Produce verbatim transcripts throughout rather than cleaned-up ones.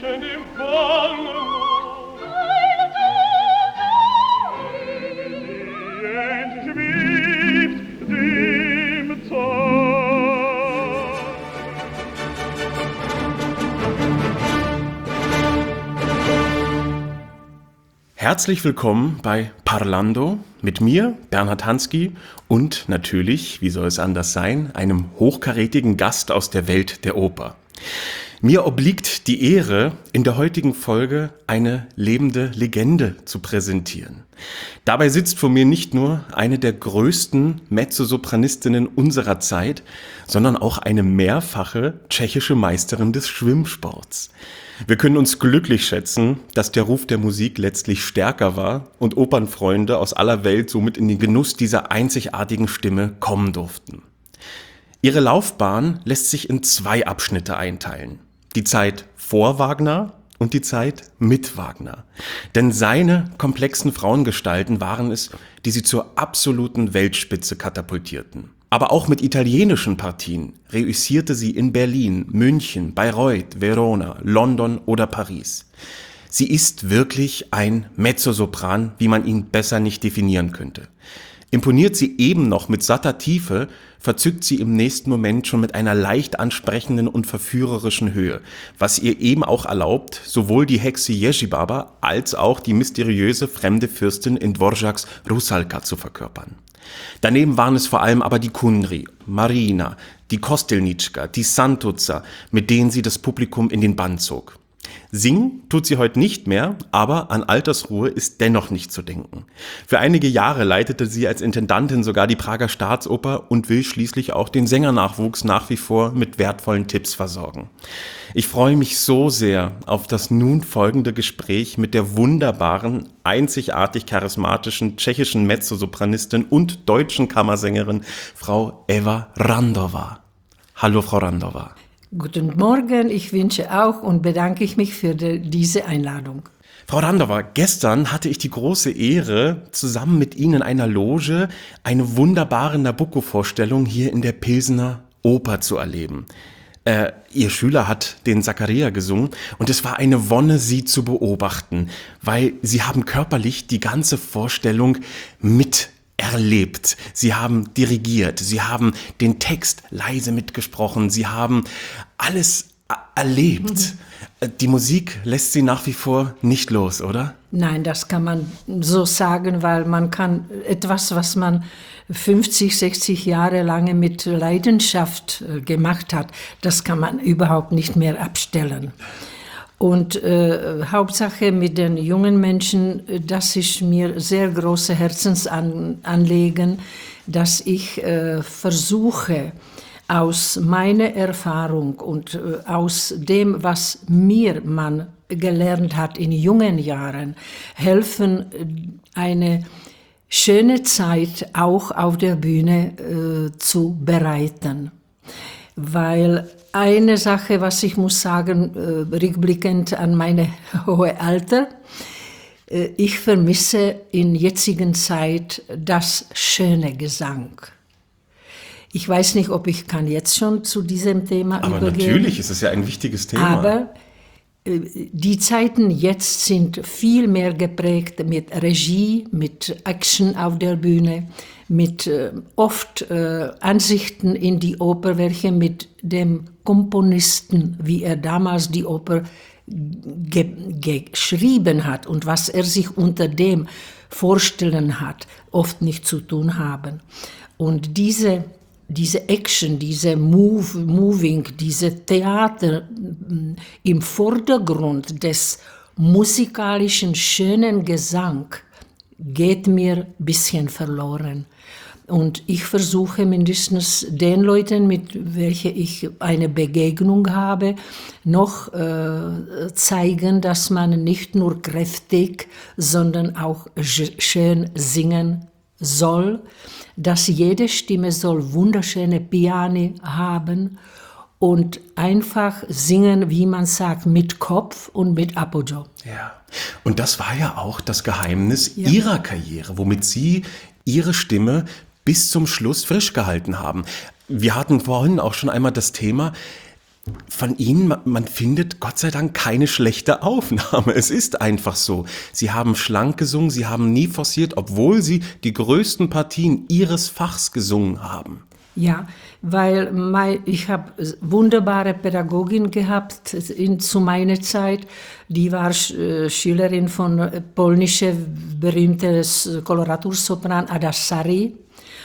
Herzlich willkommen bei Parlando mit mir, Bernhard Hansky, und natürlich, wie soll es anders sein, einem hochkarätigen Gast aus der Welt der Oper. Mir obliegt die Ehre, in der heutigen Folge eine lebende Legende zu präsentieren. Dabei sitzt vor mir nicht nur eine der größten Mezzosopranistinnen unserer Zeit, sondern auch eine mehrfache tschechische Meisterin des Schwimmsports. Wir können uns glücklich schätzen, dass der Ruf der Musik letztlich stärker war und Opernfreunde aus aller Welt somit in den Genuss dieser einzigartigen Stimme kommen durften. Ihre Laufbahn lässt sich in zwei Abschnitte einteilen. Die Zeit vor Wagner und die Zeit mit Wagner. Denn seine komplexen Frauengestalten waren es, die sie zur absoluten Weltspitze katapultierten. Aber auch mit italienischen Partien reüssierte sie in Berlin, München, Bayreuth, Verona, London oder Paris. Sie ist wirklich ein Mezzosopran, wie man ihn besser nicht definieren könnte. Imponiert sie eben noch mit satter Tiefe, verzückt sie im nächsten Moment schon mit einer leicht ansprechenden und verführerischen Höhe, was ihr eben auch erlaubt, sowohl die Hexe Jezibaba als auch die mysteriöse fremde Fürstin in Dvořáks Rusalka zu verkörpern. Daneben waren es vor allem aber die Kundry, Marina, die Kostelnička, die Santuzza, mit denen sie das Publikum in den Bann zog. Singen tut sie heute nicht mehr, aber an Altersruhe ist dennoch nicht zu denken. Für einige Jahre leitete sie als Intendantin sogar die Prager Staatsoper und will schließlich auch den Sängernachwuchs nach wie vor mit wertvollen Tipps versorgen. Ich freue mich so sehr auf das nun folgende Gespräch mit der wunderbaren, einzigartig charismatischen tschechischen Mezzosopranistin und deutschen Kammersängerin Frau Eva Randová. Hallo Frau Randová. Guten Morgen, ich wünsche auch und bedanke ich mich für die, diese Einladung. Frau Randová, gestern hatte ich die große Ehre, zusammen mit Ihnen in einer Loge eine wunderbare Nabucco-Vorstellung hier in der Pilsener Oper zu erleben. Äh, Ihr Schüler hat den Zaccaria gesungen und es war eine Wonne, Sie zu beobachten, weil Sie haben körperlich die ganze Vorstellung mit erlebt. Sie haben dirigiert, Sie haben den Text leise mitgesprochen, Sie haben alles erlebt. Mhm. Die Musik lässt Sie nach wie vor nicht los, oder? Nein, das kann man so sagen, weil man kann etwas, was man fünfzig, sechzig Jahre lang mit Leidenschaft gemacht hat, das kann man überhaupt nicht mehr abstellen. Und äh, Hauptsache mit den jungen Menschen, das ist mir sehr große Herzensanliegen, dass ich äh, versuche, aus meiner Erfahrung und äh, aus dem, was mir man gelernt hat in jungen Jahren, helfen, eine schöne Zeit auch auf der Bühne äh, zu bereiten. Weil eine Sache, was ich muss sagen, äh, rückblickend an meine hohe Alter, äh, ich vermisse in jetzigen Zeit das schöne Gesang. Ich weiß nicht, ob ich kann jetzt schon zu diesem Thema aber übergehen. Aber natürlich ist es ja ein wichtiges Thema. Aber äh, die Zeiten jetzt sind viel mehr geprägt mit Regie, mit Action auf der Bühne, mit äh, oft äh, Ansichten in die Oper, welche mit dem Komponisten, wie er damals die Oper ge- geschrieben hat und was er sich unter dem vorstellen hat, oft nicht zu tun haben. Und diese, diese Action, diese Move, Moving, diese Theater im Vordergrund des musikalischen, schönen Gesang geht mir ein bisschen verloren. Und ich versuche mindestens den Leuten, mit welchen ich eine Begegnung habe, noch äh, zeigen, dass man nicht nur kräftig, sondern auch schön singen soll, dass jede Stimme soll wunderschöne Piani haben und einfach singen, wie man sagt, mit Kopf und mit Appoggio. Ja, und das war ja auch das Geheimnis ja. Ihrer Karriere, womit Sie Ihre Stimme bis zum Schluss frisch gehalten haben. Wir hatten vorhin auch schon einmal das Thema, Von Ihnen, man, man findet Gott sei Dank keine schlechte Aufnahme. Es ist einfach so. Sie haben schlank gesungen, Sie haben nie forciert, obwohl Sie die größten Partien Ihres Fachs gesungen haben. Ja, weil mein, ich habe wunderbare Pädagogin gehabt in, zu meiner Zeit. Die war äh, Schülerin von äh, polnische berühmtes Koloratursopran Ada Sari.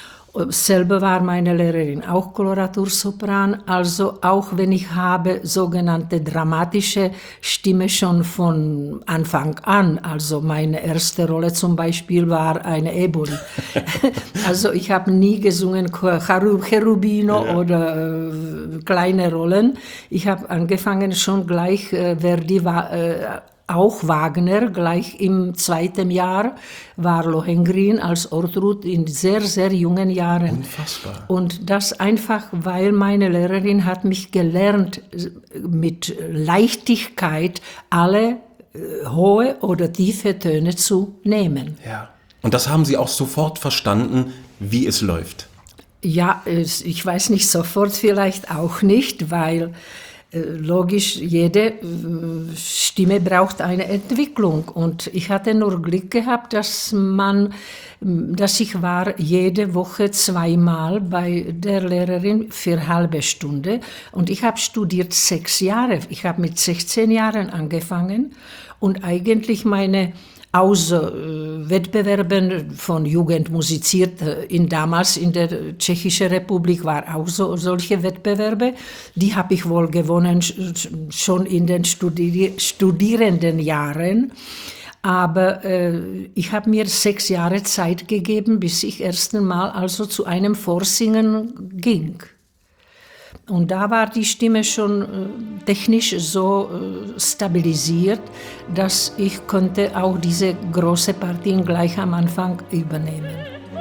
Selber war meine Lehrerin auch Koloratursopran, also auch wenn ich habe sogenannte dramatische Stimme schon von Anfang an, also meine erste Rolle zum Beispiel war eine Eboli. Also ich habe nie gesungen Cherubino ja. oder äh, kleine Rollen. Ich habe angefangen schon gleich äh, Verdi war äh, auch Wagner, gleich im zweiten Jahr war Lohengrin als Ortrud in sehr, sehr jungen Jahren. Unfassbar. Und das einfach, weil meine Lehrerin hat mich gelernt, mit Leichtigkeit alle äh, hohe oder tiefe Töne zu nehmen. Ja. Und das haben Sie auch sofort verstanden, wie es läuft? Ja, ich weiß nicht sofort, vielleicht auch nicht, weil logisch, jede Stimme braucht eine Entwicklung und ich hatte nur Glück gehabt, dass man, dass ich war jede Woche zweimal bei der Lehrerin für eine halbe Stunde und ich habe studiert sechs Jahre. Ich habe mit sechzehn Jahren angefangen und eigentlich meine Außer äh, Wettbewerben von Jugend musiziert, äh, in, damals in der Tschechischen Republik war auch so, solche Wettbewerbe, die habe ich wohl gewonnen schon in den Studi- Studierendenjahren. Aber äh, ich habe mir sechs Jahre Zeit gegeben, bis ich erst einmal also zu einem Vorsingen ging. Und da war die Stimme schon äh, technisch so äh, stabilisiert, dass ich konnte auch diese große Partien gleich am Anfang übernehmen.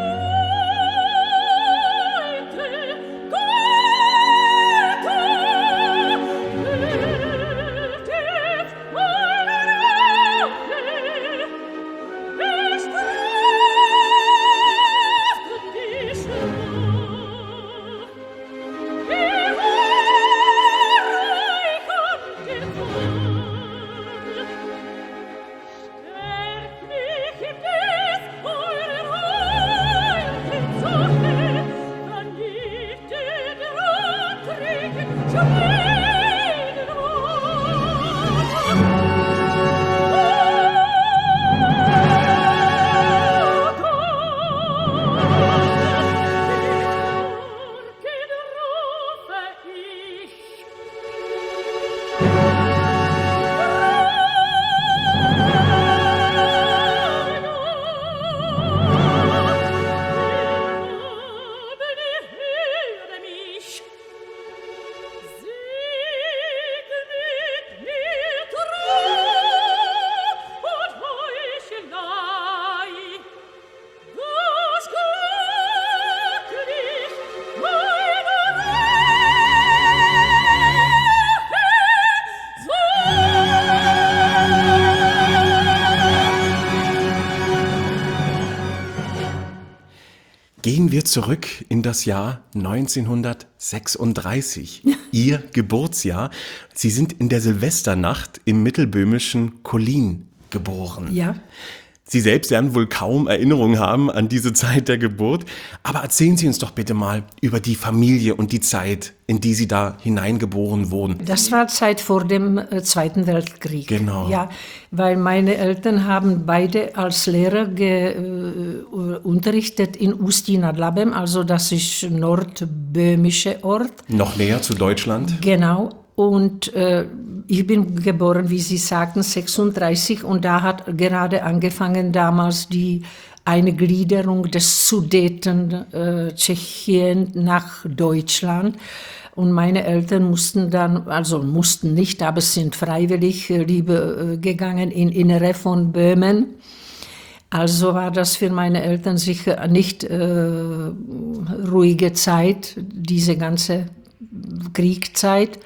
Gehen wir zurück in das Jahr neunzehnhundertsechsunddreißig, Ihr Geburtsjahr. Sie sind in der Silvesternacht im mittelböhmischen Kollin geboren. Ja. Sie selbst werden wohl kaum Erinnerungen haben an diese Zeit der Geburt, aber erzählen Sie uns doch bitte mal über die Familie und die Zeit, in die Sie da hineingeboren wurden. Das war Zeit vor dem äh, Zweiten Weltkrieg. Genau. Ja, weil meine Eltern haben beide als Lehrer ge, äh, unterrichtet in Ústí nad Labem, also das ist nordböhmische Ort. Noch näher zu Deutschland? Genau. Und äh, ich bin geboren, wie Sie sagten, sechsunddreißig und da hat gerade angefangen damals die Eingliederung des Sudeten äh, Tschechien nach Deutschland. Und meine Eltern mussten dann, also mussten nicht, aber sind freiwillig äh, lieber äh, gegangen in Innere von Böhmen. Also war das für meine Eltern sicher nicht äh, ruhige Zeit, diese ganze Kriegszeit.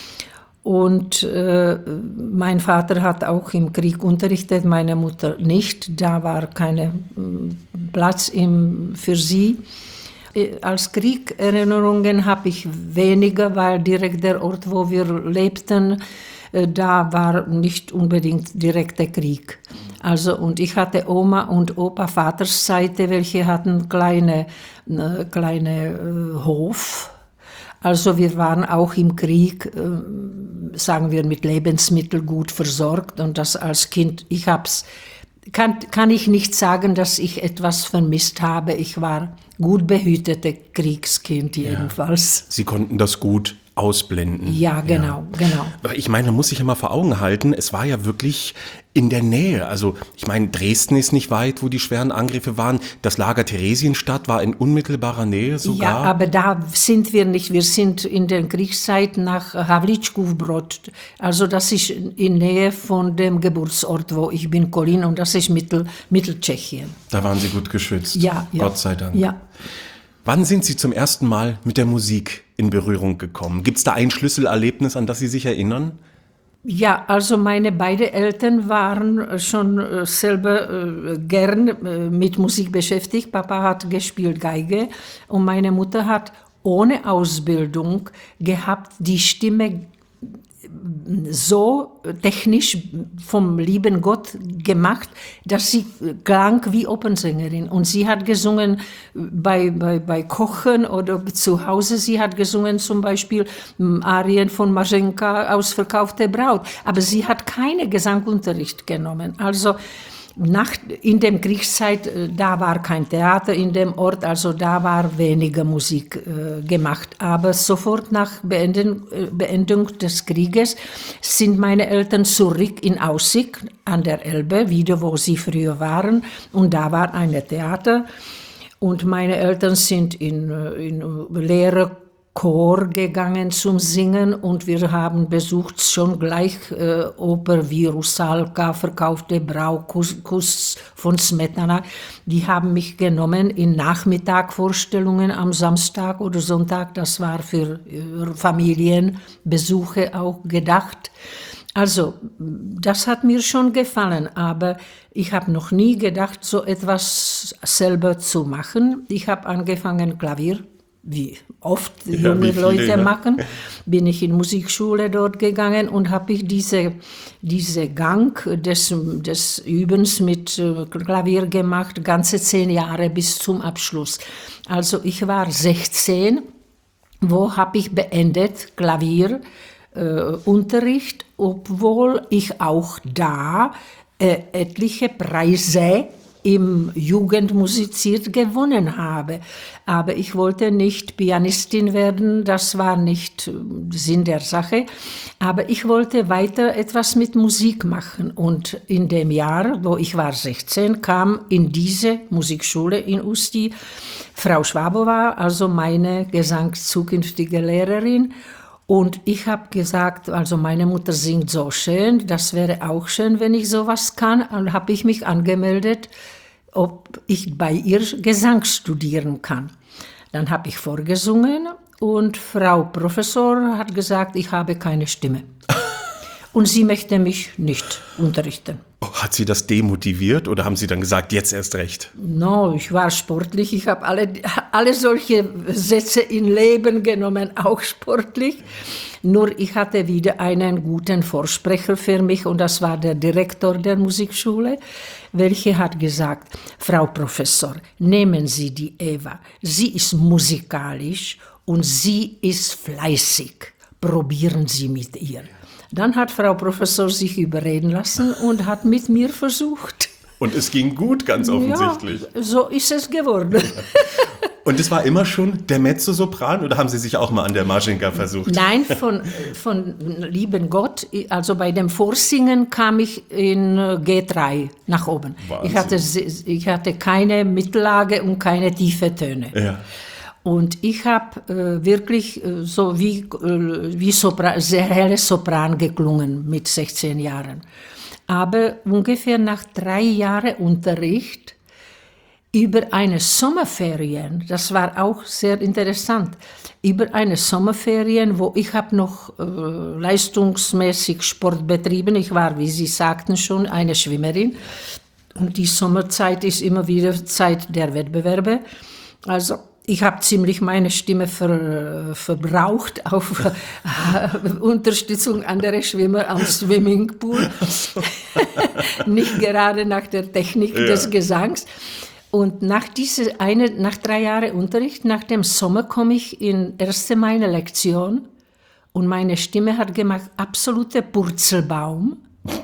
Und äh, mein Vater hat auch im Krieg unterrichtet, meine Mutter nicht. Da war kein Platz im, für sie. als Kriegerinnerungen habe ich weniger, weil direkt der Ort, wo wir lebten, da war nicht unbedingt direkter Krieg. Also, und ich hatte Oma und Opa Vaters Seite, welche hatten kleine, äh, kleine äh, Hof. Also wir waren auch im Krieg, äh, sagen wir, mit Lebensmitteln gut versorgt. Und das als Kind, ich hab's, kann, kann ich nicht sagen, dass ich etwas vermisst habe. Ich war gut behütete Kriegskind jedenfalls. Ja. Sie konnten das gut ausblenden. Ja, genau, ja. genau. Aber ich meine, man muss sich ja mal vor Augen halten, es war ja wirklich in der Nähe. Also ich meine, Dresden ist nicht weit, wo die schweren Angriffe waren. Das Lager Theresienstadt war in unmittelbarer Nähe sogar. Ja, aber da sind wir nicht. Wir sind in der Kriegszeit nach Havlíčkův-Brod. Also das ist in Nähe von dem Geburtsort, wo ich bin, Kolín, und das ist Mittel, Mitteltschechien. Da waren Sie gut geschützt. Ja, ja. Gott sei Dank. Ja. Wann sind Sie zum ersten Mal mit der Musik in Berührung gekommen? Gibt es da ein Schlüsselerlebnis, an das Sie sich erinnern? Ja, also meine beiden Eltern waren schon selber äh, gern äh, mit Musik beschäftigt. Papa hat gespielt Geige und meine Mutter hat ohne Ausbildung gehabt die Stimme so technisch vom lieben Gott gemacht, dass sie klang wie Opernsängerin. Und sie hat gesungen bei, bei, bei Kochen oder zu Hause. Sie hat gesungen zum Beispiel Arien von Mařenka, Ausverkaufte Braut. Aber sie hat keinen Gesangunterricht genommen. Also nach, in der Kriegszeit, da war kein Theater in dem Ort, also da war weniger Musik äh, gemacht. Aber sofort nach Beenden, äh, Beendung des Krieges sind meine Eltern zurück in Aussig an der Elbe, wieder wo sie früher waren. Und da war ein Theater. Und meine Eltern sind in, in Lehre Chor gegangen zum Singen und wir haben besucht schon gleich äh, Oper wie Rusalka, Verkaufte Braut, Kuss, Kuss von Smetana. Die haben mich genommen in Nachmittagvorstellungen am Samstag oder Sonntag. Das war für äh, Familienbesuche auch gedacht. Also, das hat mir schon gefallen, aber ich habe noch nie gedacht, so etwas selber zu machen. Ich habe angefangen, Klavier, wie oft ja, junge wie viele, Leute ja. machen, bin ich in Musikschule dort gegangen und habe ich diese, diese Gang des, des Übens mit Klavier gemacht, ganze zehn Jahre bis zum Abschluss. Also ich war sechzehn, wo habe ich beendet Klavierunterricht, äh, obwohl ich auch da äh, etliche Preise im Jugendmusiziert gewonnen habe. Aber ich wollte nicht Pianistin werden, das war nicht Sinn der Sache. Aber ich wollte weiter etwas mit Musik machen. Und in dem Jahr, wo ich war sechzehn, kam in diese Musikschule in Ústí Frau Schwabová, also meine gesangszukünftige Lehrerin. Und ich habe gesagt, also meine Mutter singt so schön, das wäre auch schön, wenn ich sowas kann. Und habe ich mich angemeldet, ob ich bei ihr Gesang studieren kann. Dann habe ich vorgesungen und Frau Professor hat gesagt, ich habe keine Stimme. Und sie möchte mich nicht unterrichten. Hat Sie das demotiviert oder haben Sie dann gesagt, jetzt erst recht? No, ich war sportlich. Ich habe alle, alle solche Sätze in Leben genommen, auch sportlich. Nur ich hatte wieder einen guten Vorsprecher für mich und das war der Direktor der Musikschule, welcher hat gesagt, Frau Professor, nehmen Sie die Eva. Sie ist musikalisch und sie ist fleißig. Probieren Sie mit ihr. Dann hat Frau Professor sich überreden lassen und hat mit mir versucht. Und es ging gut, ganz offensichtlich. Ja, so ist es geworden. Und es war immer schon der Mezzosopran oder haben Sie sich auch mal an der Mařenka versucht? Nein, von, von lieben Gott, also bei dem Vorsingen kam ich in G drei nach oben. Ich hatte, ich hatte keine Mittellage und keine tiefe Töne. Ja. Und ich habe äh, wirklich äh, so wie, äh, wie Sopran, sehr helle Sopran geklungen mit sechzehn Jahren. Aber ungefähr nach drei Jahren Unterricht über eine Sommerferien, das war auch sehr interessant, über eine Sommerferien, wo ich habe noch äh, leistungsmäßig Sport betrieben. Ich war, wie Sie sagten schon, eine Schwimmerin. Und die Sommerzeit ist immer wieder Zeit der Wettbewerbe. Also ich habe ziemlich meine Stimme ver, verbraucht auf äh, Unterstützung anderer Schwimmer am Swimmingpool. Nicht gerade nach der Technik ja. des Gesangs. Und nach, diese eine, nach drei Jahren Unterricht, nach dem Sommer, komme ich in erste meine Lektion und meine Stimme hat gemacht, absolute Purzelbaum.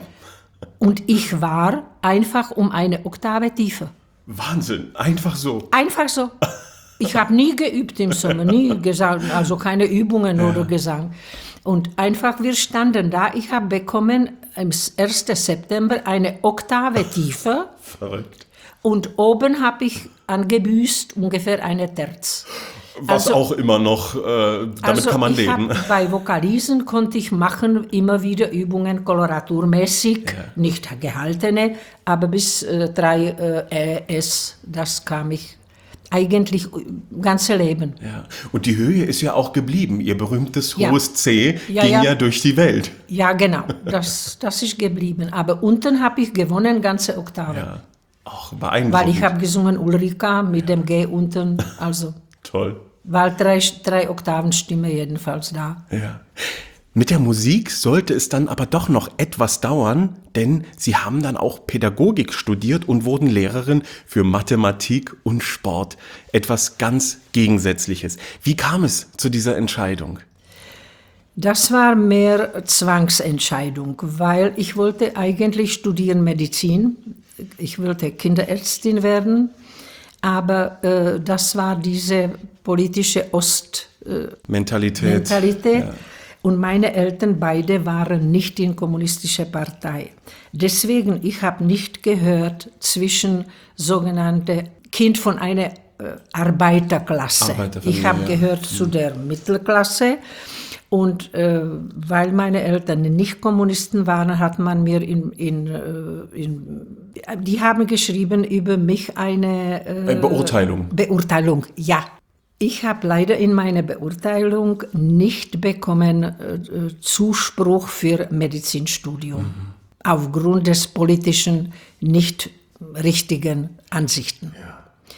Und ich war einfach um eine Oktave tiefer. Wahnsinn, einfach so. Einfach so. Ich habe nie geübt im Sommer, nie Gesang, also keine Übungen ja. oder Gesang. Und einfach, wir standen da, ich habe bekommen am ersten September eine Oktave tiefer. Verrückt. Und oben habe ich angebüßt ungefähr eine Terz. Was also, auch immer noch, äh, damit also kann man ich leben. Hab, bei Vokalisen konnte ich machen immer wieder Übungen koloraturmäßig, ja. nicht gehaltene, aber bis äh, drei äh, S, das kam ich eigentlich ganze Leben. Ja. Und die Höhe ist ja auch geblieben. Ihr berühmtes ja. hohes C ja, ging ja. ja durch die Welt. Ja, genau. Das, das ist geblieben. Aber unten habe ich gewonnen, ganze Oktave. Ja. Auch beeindruckend. Weil ich habe gesungen Ulrika mit dem G unten. Also toll. War drei, drei Oktaven Stimme jedenfalls da. Ja. Mit der Musik sollte es dann aber doch noch etwas dauern, denn Sie haben dann auch Pädagogik studiert und wurden Lehrerin für Mathematik und Sport. Etwas ganz Gegensätzliches. Wie kam es zu dieser Entscheidung? Das war mehr Zwangsentscheidung, weil ich wollte eigentlich studieren Medizin. Ich wollte Kinderärztin werden, aber äh, das war diese politische Ost-Mentalität. Äh, Mentalität. Ja. Und meine Eltern beide waren nicht in kommunistischer Partei. Deswegen, ich habe nicht gehört zwischen sogenannte Kind von einer äh, Arbeiterklasse. Ich habe ja. gehört zu der Mittelklasse. Und äh, weil meine Eltern nicht Kommunisten waren, hat man mir in, in, in die haben geschrieben über mich eine äh, Beurteilung. Beurteilung, ja. Ich habe leider in meiner Beurteilung nicht bekommen äh, Zuspruch für Medizinstudium, mhm. aufgrund des politischen, nicht richtigen Ansichten. Ja.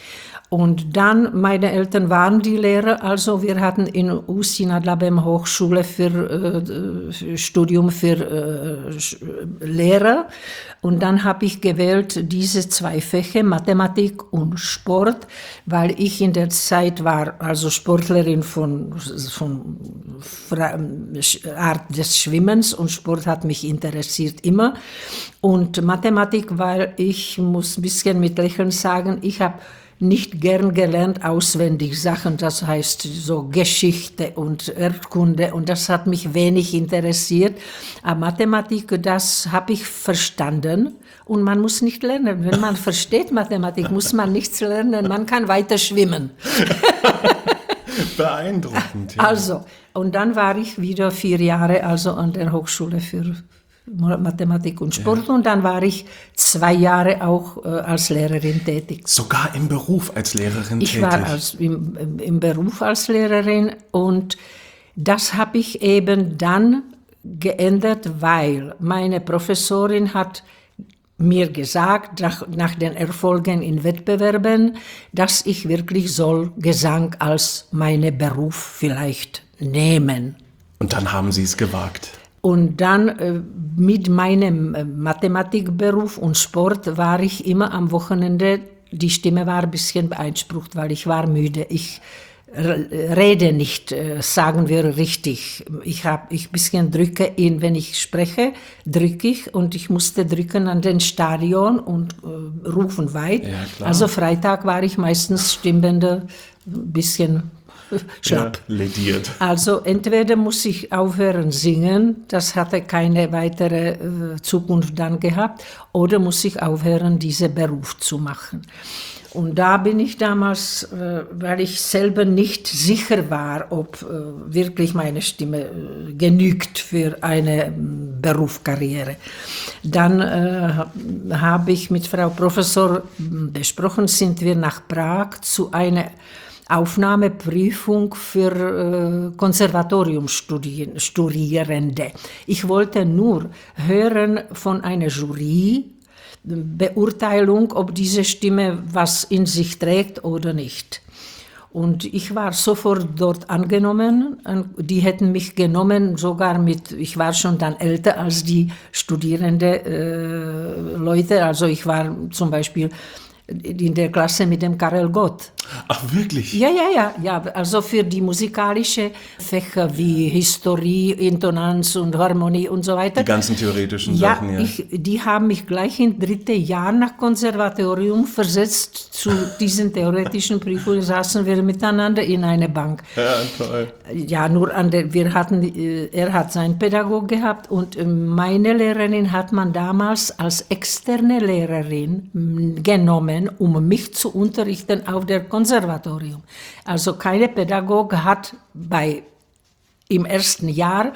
Und dann, meine Eltern waren die Lehrer, also wir hatten in Ústí nad Labem Hochschule für äh, Studium für äh, Lehrer. Und dann habe ich gewählt diese zwei Fächer, Mathematik und Sport, weil ich in der Zeit war, also Sportlerin von, von Art des Schwimmens und Sport hat mich interessiert immer. Und Mathematik, weil ich muss ein bisschen mit Lächeln sagen, ich habe nicht gern gelernt auswendig Sachen, das heißt so Geschichte und Erdkunde und das hat mich wenig interessiert. Aber Mathematik, das habe ich verstanden und man muss nicht lernen. Wenn man versteht Mathematik, muss man nichts lernen, man kann weiter schwimmen. Beeindruckend. Ja. Also, und dann war ich wieder vier Jahre also an der Hochschule für Mathematik und Sport ja. und dann war ich zwei Jahre auch äh, als Lehrerin tätig. Sogar im Beruf als Lehrerin ich tätig? Ich war als, im, im Beruf als Lehrerin und das habe ich eben dann geändert, weil meine Professorin hat mir gesagt, nach, nach den Erfolgen in Wettbewerben, dass ich wirklich soll Gesang als meinen Beruf vielleicht nehmen. Und dann haben Sie es gewagt? Und dann äh, mit meinem äh, Mathematikberuf und Sport war ich immer am Wochenende, die Stimme war ein bisschen beansprucht, weil ich war müde. Ich rede nicht, äh, sagen wir richtig. Ich habe ich bisschen drücke, in, wenn ich spreche, drücke ich und ich musste drücken an den Stadion und äh, rufen weit. Ja, klar. Also Freitag war ich meistens Stimmende, ein bisschen schlapp. Ja, lediert. Also entweder muss ich aufhören singen, das hatte keine weitere äh, Zukunft dann gehabt, oder muss ich aufhören, diesen Beruf zu machen. Und da bin ich damals, äh, weil ich selber nicht sicher war, ob äh, wirklich meine Stimme äh, genügt für eine äh, Berufskarriere. Dann äh, habe ich mit Frau Professor besprochen, sind wir nach Prag zu einer Aufnahmeprüfung für äh, Konservatoriumstudierende. Ich wollte nur hören von einer Jury, Beurteilung, ob diese Stimme was in sich trägt oder nicht. Und ich war sofort dort angenommen. Die hätten mich genommen, sogar mit, ich war schon dann älter als die studierende äh, Leute. Also ich war zum Beispiel in der Klasse mit dem Karel Gott. Ach, wirklich? Ja, ja, ja, ja. Also für die musikalischen Fächer wie Historie, Intonanz und Harmonie und so weiter. Die ganzen theoretischen ja, Sachen, ja. Ich, die haben mich gleich im dritten Jahr nach Konservatorium versetzt zu diesen theoretischen Prüfungen, saßen wir miteinander in einer Bank. Ja, toll. Ja, nur an der, wir hatten, er hat seinen Pädagog gehabt und meine Lehrerin hat man damals als externe Lehrerin genommen, um mich zu unterrichten auf der Konservatorium. Also keine Pädagoge hat bei im ersten Jahr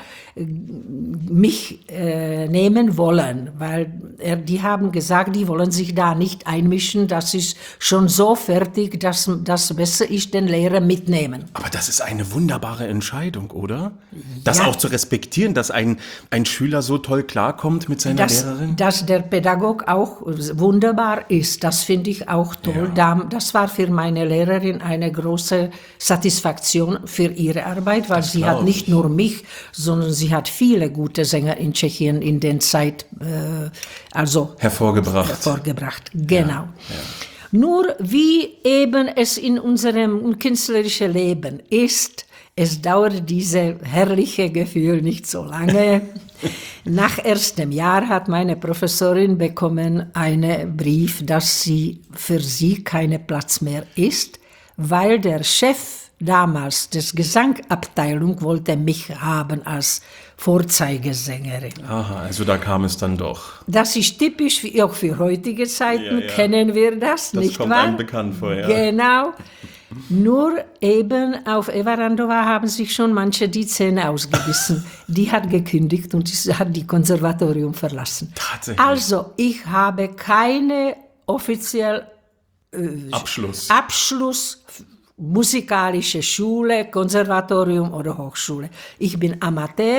mich äh, nehmen wollen, weil er, die haben gesagt, die wollen sich da nicht einmischen, das ist schon so fertig, dass das besser ist, den Lehrer mitnehmen. Aber das ist eine wunderbare Entscheidung, oder? Das Ja. auch zu respektieren, dass ein, ein Schüler so toll klarkommt mit seiner Dass, Lehrerin? dass der Pädagog auch wunderbar ist, das finde ich auch toll. Da, das war für meine Lehrerin eine große Satisfaktion für ihre Arbeit, weil sie hat glaub nicht ich. nur mich, sondern sie hat viele gute Sänger in Tschechien in der Zeit äh, also Hervorgebracht. hervorgebracht. Genau. Nur wie eben es in unserem künstlerischen Leben ist, es dauert dieses herrliche Gefühl nicht so lange. Nach erstem Jahr hat meine Professorin bekommen einen Brief, dass sie für sie kein Platz mehr ist, weil der Chef damals des Gesangabteilung wollte mich haben als Vorzeigesängerin. Aha, also da kam es dann doch. Das ist typisch wie auch für heutige Zeiten, Ja, ja. kennen wir das, Das nicht kommt wahr? einem bekannt vor, ja. Genau. Nur eben auf Eva Randova haben sich schon manche die Zähne ausgebissen. Die hat gekündigt und sie hat die Konservatorium verlassen. Tatsächlich. Also ich habe keine offiziell Abschluss. Abschluss musikalische Schule, Konservatorium oder Hochschule. Ich bin Amateur.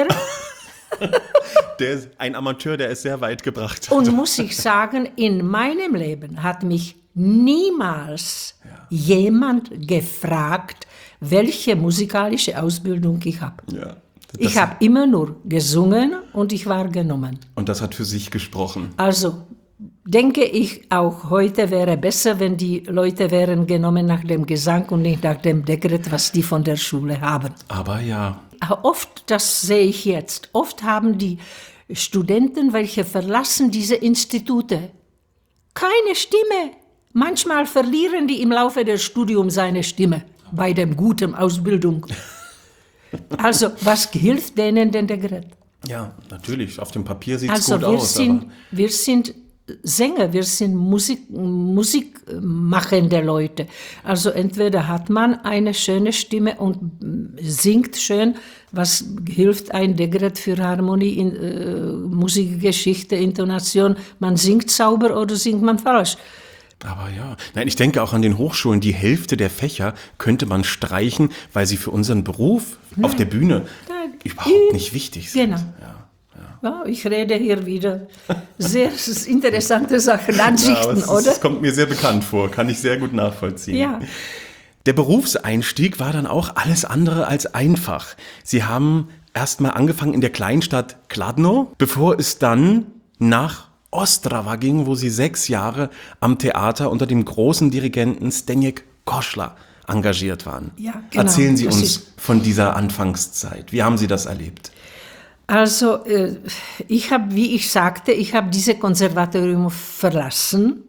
Der ist ein Amateur, der ist sehr weit gebracht. Und muss ich sagen, in meinem Leben hat mich niemals jemand gefragt, welche musikalische Ausbildung ich habe. Ja, das, Ich habe immer nur gesungen und ich war genommen. und das hat für sich gesprochen. Also denke ich, auch heute wäre besser, wenn die Leute wären genommen nach dem Gesang und nicht nach dem Dekret, was die von der Schule haben. Aber ja, Aber oft, das sehe ich jetzt, oft haben die Studenten, welche verlassen diese Institute, keine Stimme. Manchmal verlieren die im Laufe des Studiums seine Stimme bei der guten Ausbildung. Also, was hilft denen denn der Gerät? ja, natürlich. Auf dem Papier sieht es Also, gut wir aus. sind, aber wir sind Sänger, wir sind Musik, musikmachende Leute. Also entweder hat man eine schöne Stimme und singt schön, was hilft ein Dekret für Harmonie, in, äh, Musikgeschichte, Intonation. Man singt sauber oder singt man falsch. Aber ja, nein, ich denke auch an den Hochschulen, die Hälfte der Fächer könnte man streichen, weil sie für unseren Beruf auf der Bühne Nein. überhaupt nicht wichtig sind. Genau. Ja, ich rede hier wieder sehr interessante Sachen, Ansichten, Ja, aber es, ist, oder? es kommt mir sehr bekannt vor, kann ich sehr gut nachvollziehen. Ja. Der Berufseinstieg war dann auch alles andere als einfach. Sie haben erstmal angefangen in der Kleinstadt Kladno, bevor es dann nach Ostrava ging, wo Sie sechs Jahre am Theater unter dem großen Dirigenten Zdeněk Košla engagiert waren. Ja, genau. Erzählen Sie Das uns ist- von dieser Anfangszeit. Wie haben Sie das erlebt? Also, äh, ich habe, wie ich sagte, ich habe dieses Konservatorium verlassen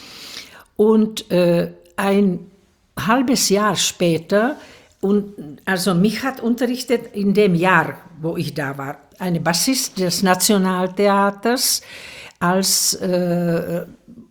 und äh, ein halbes Jahr später, und also mich hat unterrichtet in dem Jahr, wo ich da war, eine Bassist des Nationaltheaters als äh,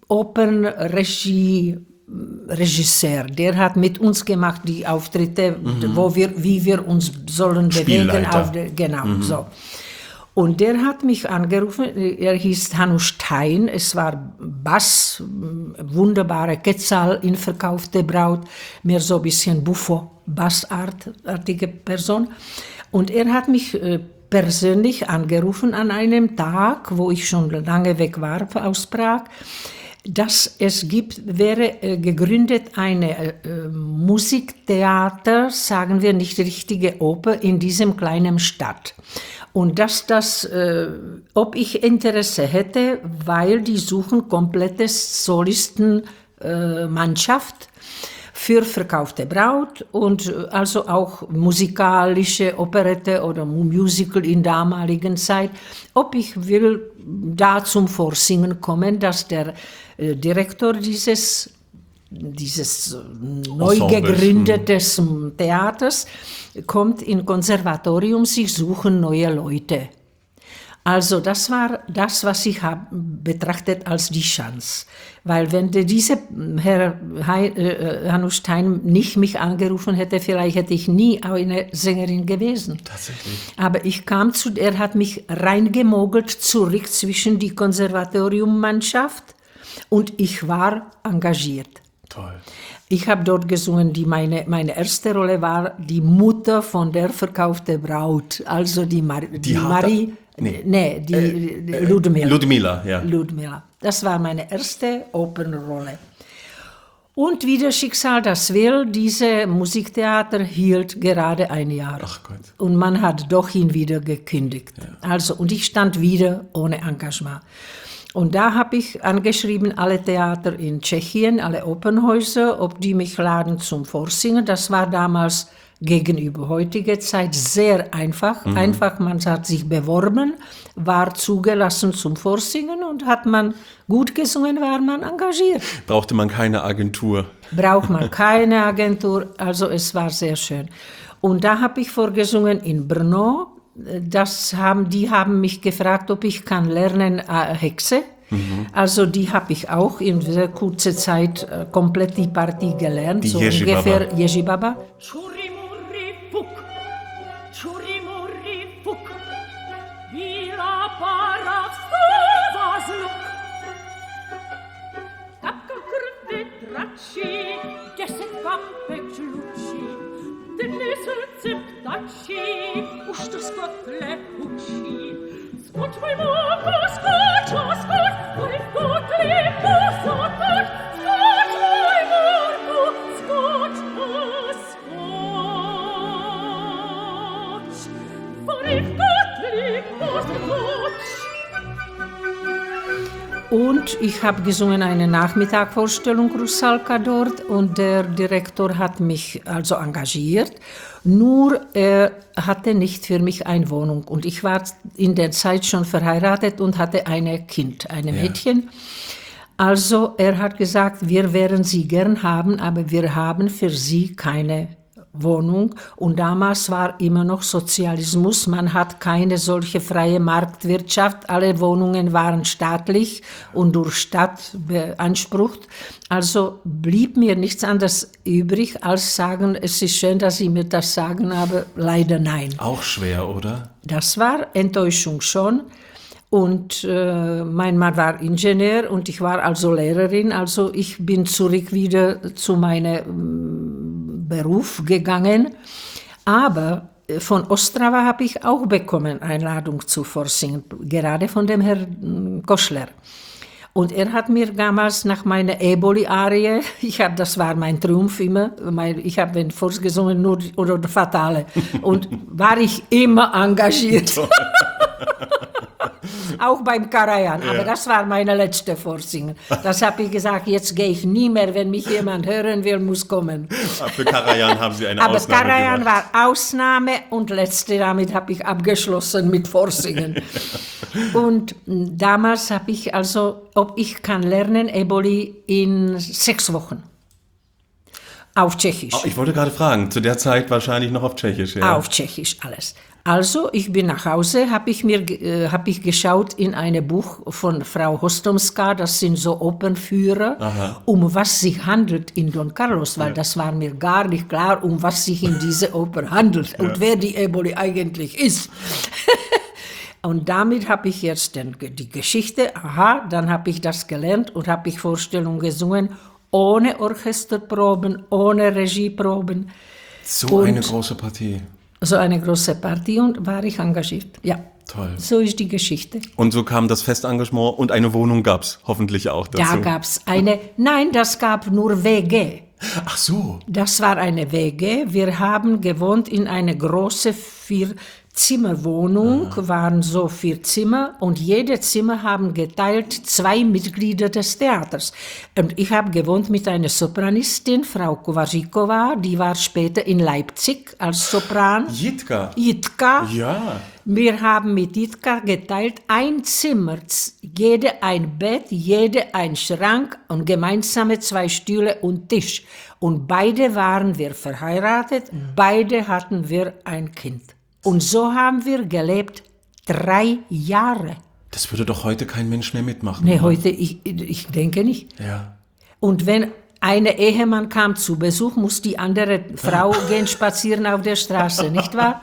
Opernregie Regisseur, der hat mit uns gemacht die Auftritte, wo wir, wie wir uns sollen bewegen. Spielleiter. Auf der, genau, so. Und der hat mich angerufen, er hieß Hannu Stein, es war Bass, wunderbare Quetzal in verkaufte Braut, mehr so ein bisschen Buffo, Bassartige Person. Und er hat mich äh, persönlich angerufen an einem Tag, wo ich schon lange weg war aus Prag. dass es gibt, wäre äh, gegründet eine äh, Musiktheater, sagen wir nicht richtige Oper, in diesem kleinen Stadt. Und dass das, äh, ob ich Interesse hätte, weil die suchen komplette Solistenmannschaft für Verkaufte Braut und also auch musikalische Operette oder Musical in damaligen Zeit. Ob ich will da zum Vorsingen kommen, dass der äh, Direktor dieses, dieses neu gegründetes Theaters kommt in Konservatorium, sie suchen neue Leute. Also das war das, was ich habe betrachtet als die Chance. Weil wenn der, diese Herr Hanus Stein nicht mich angerufen hätte, vielleicht hätte ich nie eine Sängerin gewesen. Tatsächlich. Aber ich kam zu, er hat mich reingemogelt zurück zwischen die Konservatoriummannschaft und ich war engagiert. Toll. Ich habe dort gesungen, die meine, meine erste Rolle war die Mutter von der verkauften Braut, also die, Mar die, die Marie, nee, nee die äh, Ludmila. Ludmila, ja. Ludmila. Das war meine erste Opernrolle. Und wie das Schicksal das will, diese Musiktheater hielt gerade ein Jahr. Ach Gott. Und man hat doch ihn wieder gekündigt. Ja. Also, und ich stand wieder ohne Engagement. Und da habe ich angeschrieben, alle Theater in Tschechien, alle Opernhäuser, ob die mich laden zum Vorsingen. Das war damals gegenüber heutiger Zeit sehr einfach. Mhm. Einfach, man hat sich beworben, war zugelassen zum Vorsingen und hat man gut gesungen, war man engagiert. Brauchte man keine Agentur. Braucht man keine Agentur, also es war sehr schön. Und da habe ich vorgesungen in Brno. Das haben, die haben mich gefragt, ob ich kann lernen äh, Hexe. Mhm. Also die habe ich auch in sehr kurzer Zeit äh, komplett die Partie gelernt. Die so Ježibaba. ungefähr Ježibaba. Und ich habe gesungen eine Nachmittagvorstellung Rusalka dort und der Direktor hat mich also engagiert. Nur er hatte nicht für mich eine Wohnung und ich war in der Zeit schon verheiratet und hatte ein Kind, ein Mädchen. Ja. Also er hat gesagt, wir werden Sie gern haben, aber wir haben für Sie keine Wohnung. Und damals war immer noch Sozialismus, man hat keine solche freie Marktwirtschaft, alle Wohnungen waren staatlich und durch Stadt beansprucht. Also blieb mir nichts anderes übrig, als sagen, es ist schön, dass Sie mir das sagen, aber leider nein. Auch schwer, oder? Das war Enttäuschung schon. Und äh, mein Mann war Ingenieur und ich war also Lehrerin, also ich bin zurück wieder zu meinem Beruf gegangen. Aber von Ostrava habe ich auch bekommen Einladung zu Vorsingen, gerade von dem Herrn Koschler. Und er hat mir damals nach meiner Eboli-Arie, ich hab, das war mein Triumph immer, mein, ich habe den vorgesungen, nur oder Fatale, und war ich immer engagiert. Auch beim Karajan, ja. Aber das war meine letzte Vorsingen. Das habe ich gesagt, jetzt gehe ich nie mehr, wenn mich jemand hören will, muss kommen. Aber für Karajan haben Sie eine Aber Ausnahme Aber Karajan gemacht. war Ausnahme und letzte, damit habe ich abgeschlossen mit Vorsingen. Und damals habe ich also, ob ich kann lernen, Eboli in sechs Wochen. Auf Tschechisch. Oh, ich wollte gerade fragen, zu der Zeit wahrscheinlich noch auf Tschechisch. Ja. Auf Tschechisch alles. Also, ich bin nach Hause, habe ich mir äh, hab ich geschaut in ein Buch von Frau Hostomska, das sind so Opernführer, Aha. um was sich handelt in Don Carlos, weil ja. das war mir gar nicht klar, um was sich in dieser Oper handelt ja. und wer die Eboli eigentlich ist. Und damit habe ich jetzt den, die Geschichte, aha, dann habe ich das gelernt und habe ich Vorstellungen gesungen, ohne Orchesterproben, ohne Regieproben. So und eine große Partie. So eine große Partie und war ich engagiert, ja. Toll. So ist die Geschichte. Und so kam das Festengagement und eine Wohnung gab's hoffentlich auch dazu. Da gab es eine, nein, das gab nur W G. Ach so. Das war eine W G. Wir haben gewohnt in eine große Vier-Zimmer-Wohnung, waren so vier Zimmer und jede Zimmer haben geteilt zwei Mitglieder des Theaters. Und ich habe gewohnt mit einer Sopranistin, Frau Kowarzykova, die war später in Leipzig als Sopran. Jitka. Jitka. Ja. Wir haben mit Jitka geteilt ein Zimmer, jede ein Bett, jede ein Schrank und gemeinsame zwei Stühle und Tisch. Und beide waren wir verheiratet, beide hatten wir ein Kind. Und so haben wir gelebt drei Jahre. Das würde doch heute kein Mensch mehr mitmachen. Nee, oder? heute, ich, ich denke nicht. Ja. Und wenn eine Ehemann kam zu Besuch, muss die andere Frau gehen spazieren auf der Straße, nicht wahr?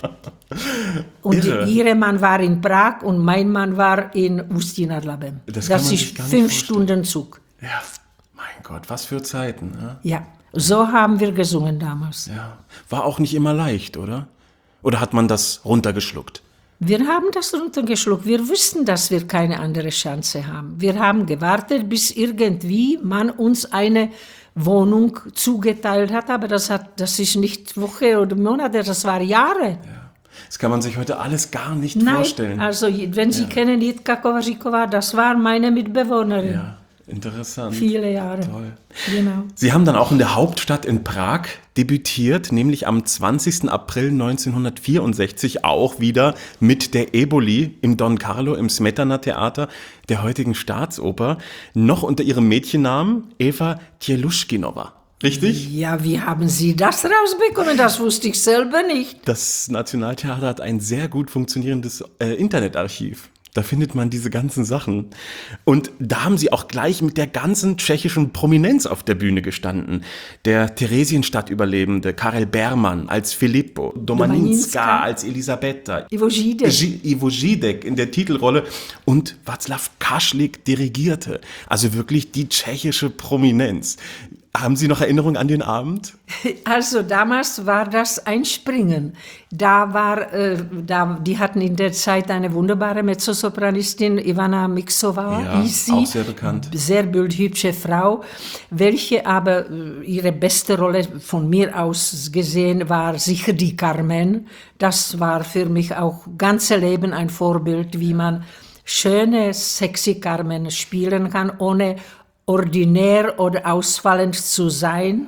Und Irre. ihr Mann war in Prag und mein Mann war in Ustina Labem. Das Das, kann man ist sich gar nicht fünf vorstellen. Stunden Zug. Ja, mein Gott, was für Zeiten. Ne? Ja, so haben wir gesungen damals. Ja. War auch nicht immer leicht, oder? Oder hat man das runtergeschluckt? Wir haben das runtergeschluckt. Wir wussten, dass wir keine andere Chance haben. Wir haben gewartet, bis irgendwie man uns eine Wohnung zugeteilt hat, aber das, hat, das ist nicht Woche oder Monate, das war Jahre. Das kann man sich heute alles gar nicht Nein, vorstellen. also wenn Sie kennen Jitka Kowarzykova, das war meine Mitbewohnerin. Ja, interessant. Viele Jahre. Toll. Genau. Sie haben dann auch in der Hauptstadt in Prag debütiert, nämlich am zwanzigsten April neunzehnhundertvierundsechzig auch wieder mit der Eboli im Don Carlo im Smetana Theater der heutigen Staatsoper, noch unter ihrem Mädchennamen Eva Tjeluschkinova. Richtig? Ja, wie haben Sie das rausbekommen? Das wusste ich selber nicht. Das Nationaltheater hat ein sehr gut funktionierendes äh, Internetarchiv. Da findet man diese ganzen Sachen. Und da haben sie auch gleich mit der ganzen tschechischen Prominenz auf der Bühne gestanden. Der Theresienstadt-Überlebende Karel Berman als Filippo, Domaninska Domaninska. als Elisabetta, Ivo Žídek. Ži- Ivo Žídek in der Titelrolle und Václav Kaschlik dirigierte. Also wirklich die tschechische Prominenz. Haben Sie noch Erinnerungen an den Abend? Also damals war das ein Springen. Da war, äh, da, die hatten in der Zeit eine wunderbare Mezzosopranistin, Ivana Miksova, Ja, hieß sie. auch sehr bekannt. Sehr bildhübsche Frau, welche aber äh, ihre beste Rolle von mir aus gesehen war sicher die Carmen. Das war für mich auch ganze Leben ein Vorbild, wie man schöne, sexy Carmen spielen kann, ohne ordinär oder ausfallend zu sein.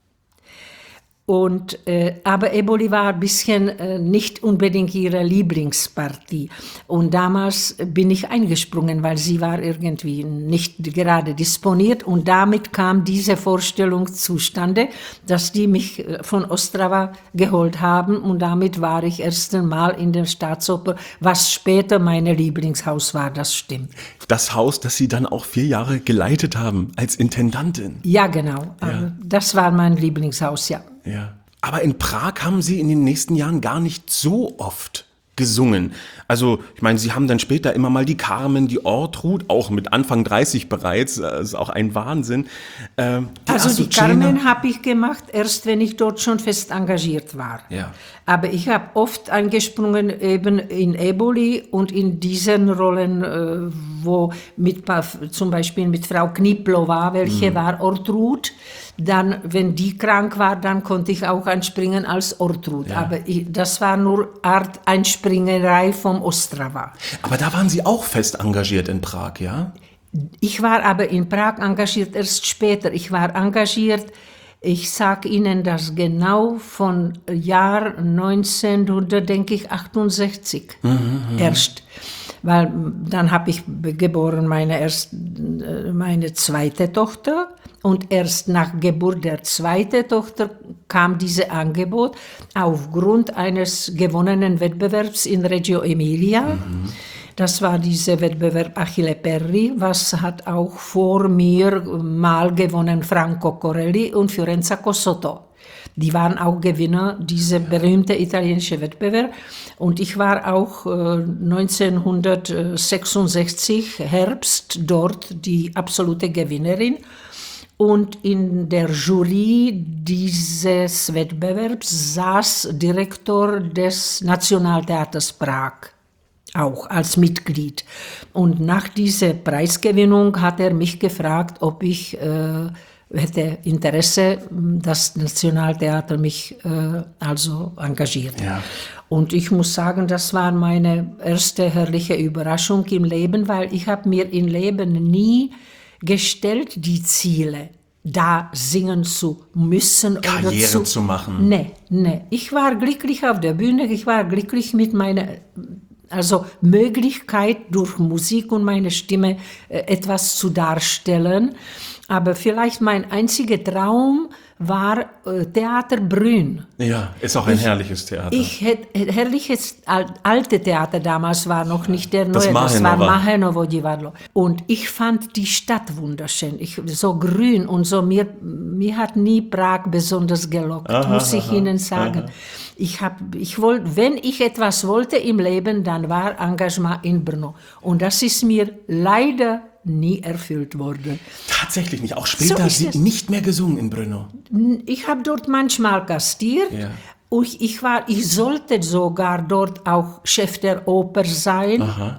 Und, äh, aber Eboli war ein bisschen äh, nicht unbedingt ihre Lieblingspartie. Und damals bin ich eingesprungen, weil sie war irgendwie nicht gerade disponiert. Und damit kam diese Vorstellung zustande, dass die mich äh, von Ostrava geholt haben. Und damit war ich erst einmal in der Staatsoper, was später mein Lieblingshaus war, das stimmt. Das Haus, das Sie dann auch vier Jahre geleitet haben als Intendantin. Ja, genau. Aber das war mein Lieblingshaus, ja. Ja. Aber in Prag haben Sie in den nächsten Jahren gar nicht so oft gesungen. Also, ich meine, Sie haben dann später immer mal die Carmen, die Ortrud, auch mit Anfang dreißig bereits, das ist auch ein Wahnsinn. Ähm, Also die Azucena- Carmen habe ich gemacht, erst wenn ich dort schon fest engagiert war. Ja. Aber ich habe oft eingesprungen eben in Eboli und in diesen Rollen, äh, wo mit, zum Beispiel mit Frau Kniplova, welche Mhm. war Ortrud. Dann, wenn die krank war, dann konnte ich auch einspringen als Ortrud. Ja. Aber ich, das war nur Art Einspringerei vom Ostrava. Aber da waren Sie auch fest engagiert in Prag, ja? Ich war aber in Prag engagiert erst später. Ich war engagiert, ich sage Ihnen das genau, von Jahr neunzehnhundert, denke ich, achtundsechzig Mhm, erst. Weil dann habe ich geboren meine, erst, meine zweite Tochter und erst nach Geburt der zweiten Tochter kam dieses Angebot aufgrund eines gewonnenen Wettbewerbs in Reggio Emilia. Mhm. Das war dieser Wettbewerb Achille Perri, was hat auch vor mir mal gewonnen Franco Corelli und Fiorenza Cossotto. Die waren auch Gewinner dieser berühmte italienische Wettbewerb. Und ich war auch äh, neunzehnhundertsechsundsechzig Herbst dort die absolute Gewinnerin. Und in der Jury dieses Wettbewerbs saß Direktor des Nationaltheaters Prag. auch als Mitglied. Und nach dieser Preisgewinnung hat er mich gefragt, ob ich äh, hätte Interesse, das Nationaltheater mich äh, also engagiert. Ja. Und ich muss sagen, das war meine erste herrliche Überraschung im Leben, weil ich habe mir im Leben nie gestellt, die Ziele, da singen zu müssen. Karriere oder zu, zu machen. Nee, nee. Ich war glücklich auf der Bühne, ich war glücklich mit meiner also Möglichkeit, durch Musik und meine Stimme äh, etwas zu darstellen. Aber vielleicht mein einziger Traum war äh, Theater Brünn. Ja, ist auch ein ich, herrliches Theater. Ich hätte herrliches alte Theater damals war noch nicht der neue, das, das war Mahenovo Divadlo. Und ich fand die Stadt wunderschön, ich, so grün und so. Mir, mir hat nie Prag besonders gelockt, aha, muss ich aha, Ihnen sagen. Aha. Ich hab, ich wollt, wenn ich etwas wollte im Leben, dann war Engagement in Brno. Und das ist mir leider nie erfüllt worden. Tatsächlich nicht. Auch später so sie nicht mehr gesungen in Brno. Ich habe dort manchmal gastiert. Ja. Und ich, war, ich sollte sogar dort auch Chef der Oper sein. Aha.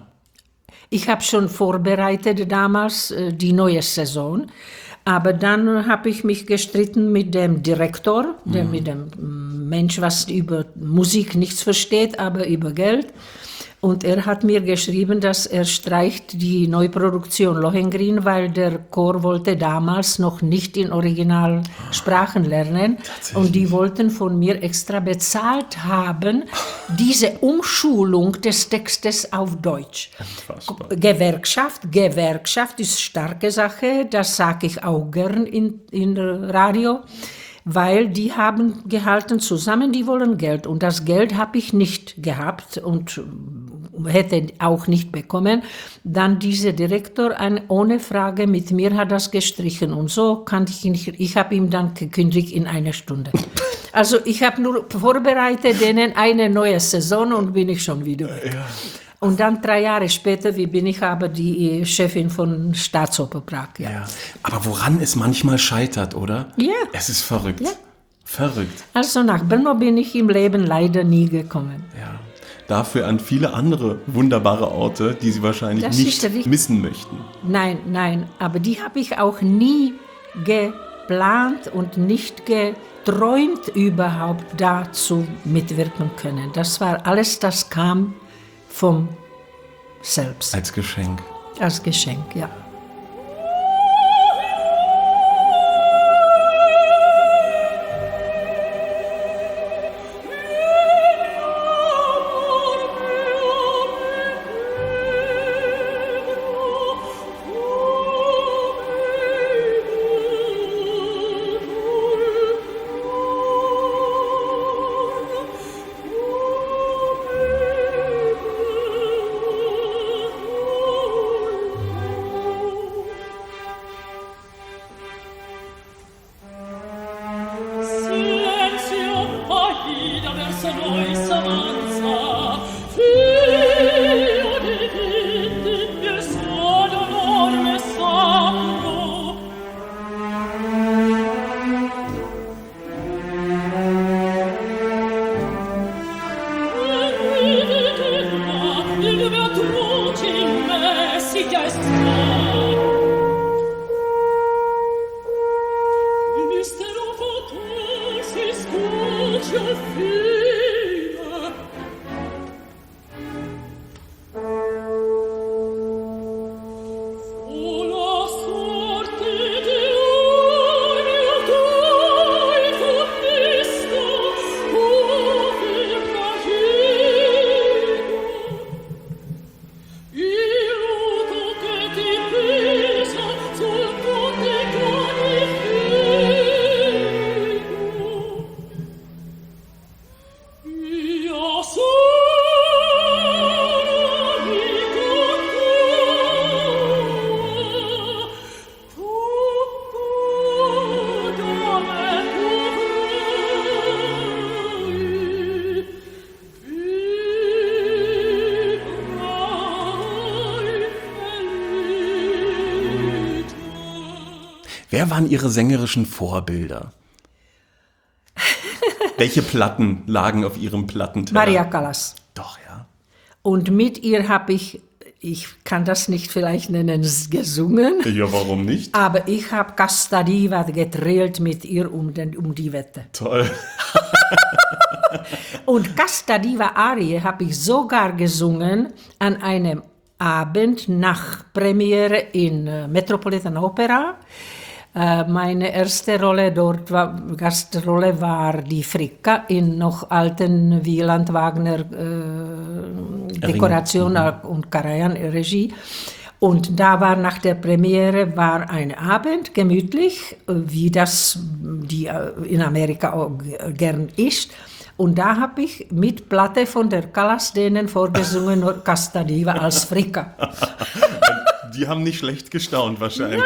Ich habe schon vorbereitet damals äh, die neue Saison. Aber dann habe ich mich gestritten mit dem Direktor, der, mhm. mit dem Mensch, was über Musik nichts versteht, aber über Geld. Und er hat mir geschrieben, dass er streicht die Neuproduktion Lohengrin, weil der Chor wollte damals noch nicht in Originalsprachen lernen. Und die wollten von mir extra bezahlt haben, diese Umschulung des Textes auf Deutsch. Unfassbar. Gewerkschaft, Gewerkschaft ist starke Sache, das sage ich auch gern in, in Radio. Weil die haben gehalten zusammen, die wollen Geld. Und das Geld habe ich nicht gehabt und hätte auch nicht bekommen. Dann dieser Direktor, ein, ohne Frage, mit mir hat das gestrichen. Und so kann ich nicht, ich habe ihm dann gekündigt in einer Stunde. Also ich habe nur vorbereitet denen eine neue Saison und bin ich schon wieder weg. Ja. Und dann drei Jahre später, wie bin ich aber die Chefin von Staatsoper Prag. Ja. Ja. Aber woran es manchmal scheitert, oder? Ja. Es ist verrückt. Ja. Verrückt. Also nach Brno bin ich im Leben leider nie gekommen. Ja. Dafür an viele andere wunderbare Orte, die Sie wahrscheinlich das nicht missen möchten. Nein, nein, aber die habe ich auch nie geplant und nicht geträumt, überhaupt dazu mitwirken können. Das war alles, das kam vom Selbst. Als Geschenk. Als Geschenk, ja. Wer waren Ihre sängerischen Vorbilder? Welche Platten lagen auf Ihrem Plattenteller? Maria Callas. Doch, ja. Und mit ihr habe ich, ich kann das nicht vielleicht nennen, gesungen. Ja, warum nicht? Aber ich habe Casta Diva gedrillt mit ihr um, den, um die Wette. Toll. Und Casta Diva Arie habe ich sogar gesungen an einem Abend nach Premiere in äh, Metropolitan Opera. Äh, meine erste Rolle dort, war, Gastrolle war die Fricka in noch alten Wieland Wagner äh, Dekoration mhm. und Karajan-Regie. Und da war nach der Premiere war ein Abend, gemütlich, wie das die in Amerika auch gern ist. Und da habe ich mit Platte von der Callas denen vorgesungen, Casta Diva als Fricka. Die haben nicht schlecht gestaunt wahrscheinlich.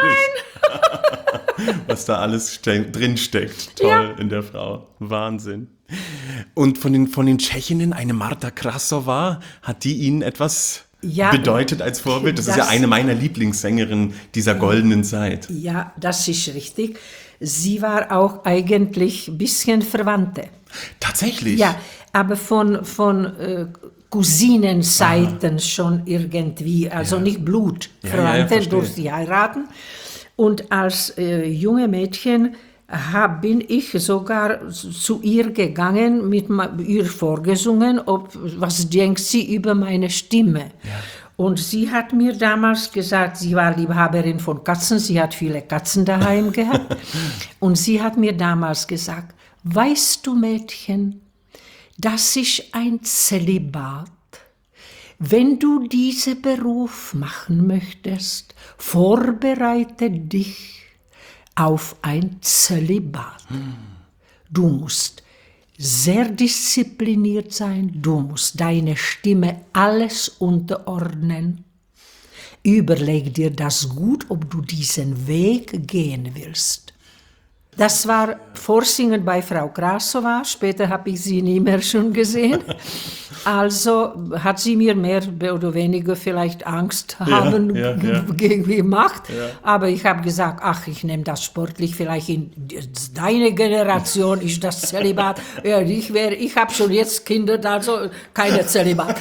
Nein. Was da alles ste- drinsteckt. Toll ja. In der Frau. Wahnsinn. Und von den, von den Tschechinnen, eine Marta Krasová, hat die Ihnen etwas ja, bedeutet als Vorbild? Das, das ist ja eine meiner Lieblingssängerinnen dieser goldenen Zeit. Ja, das ist richtig. Sie war auch eigentlich ein bisschen Verwandte. Tatsächlich? Ja, aber von, von äh, Cousinenseiten Aha. schon irgendwie, also ja. nicht Blutverwandte ja, ja, durch die Heiraten. Und als äh, junge Mädchen hab, bin ich sogar zu ihr gegangen, mit ihr vorgesungen, ob, was denkt sie über meine Stimme. Ja. Und sie hat mir damals gesagt, sie war Liebhaberin von Katzen, sie hat viele Katzen daheim gehabt. Und sie hat mir damals gesagt, weißt du Mädchen, das ist ein Zölibat. Wenn du diesen Beruf machen möchtest, vorbereite dich auf ein Zölibat. Hm. Du musst sehr diszipliniert sein, du musst deine Stimme alles unterordnen. Überleg dir das gut, ob du diesen Weg gehen willst. Das war Vorsingen bei Frau Krasová, später habe ich sie nie mehr schon gesehen. Also hat sie mir mehr oder weniger vielleicht Angst haben ja, ja, ja. gemacht. Ja. Aber ich habe gesagt, ach, ich nehme das sportlich, vielleicht in deine Generation ist das Zölibat. Ja, ich wäre, ich habe schon jetzt Kinder, also keine Zölibat.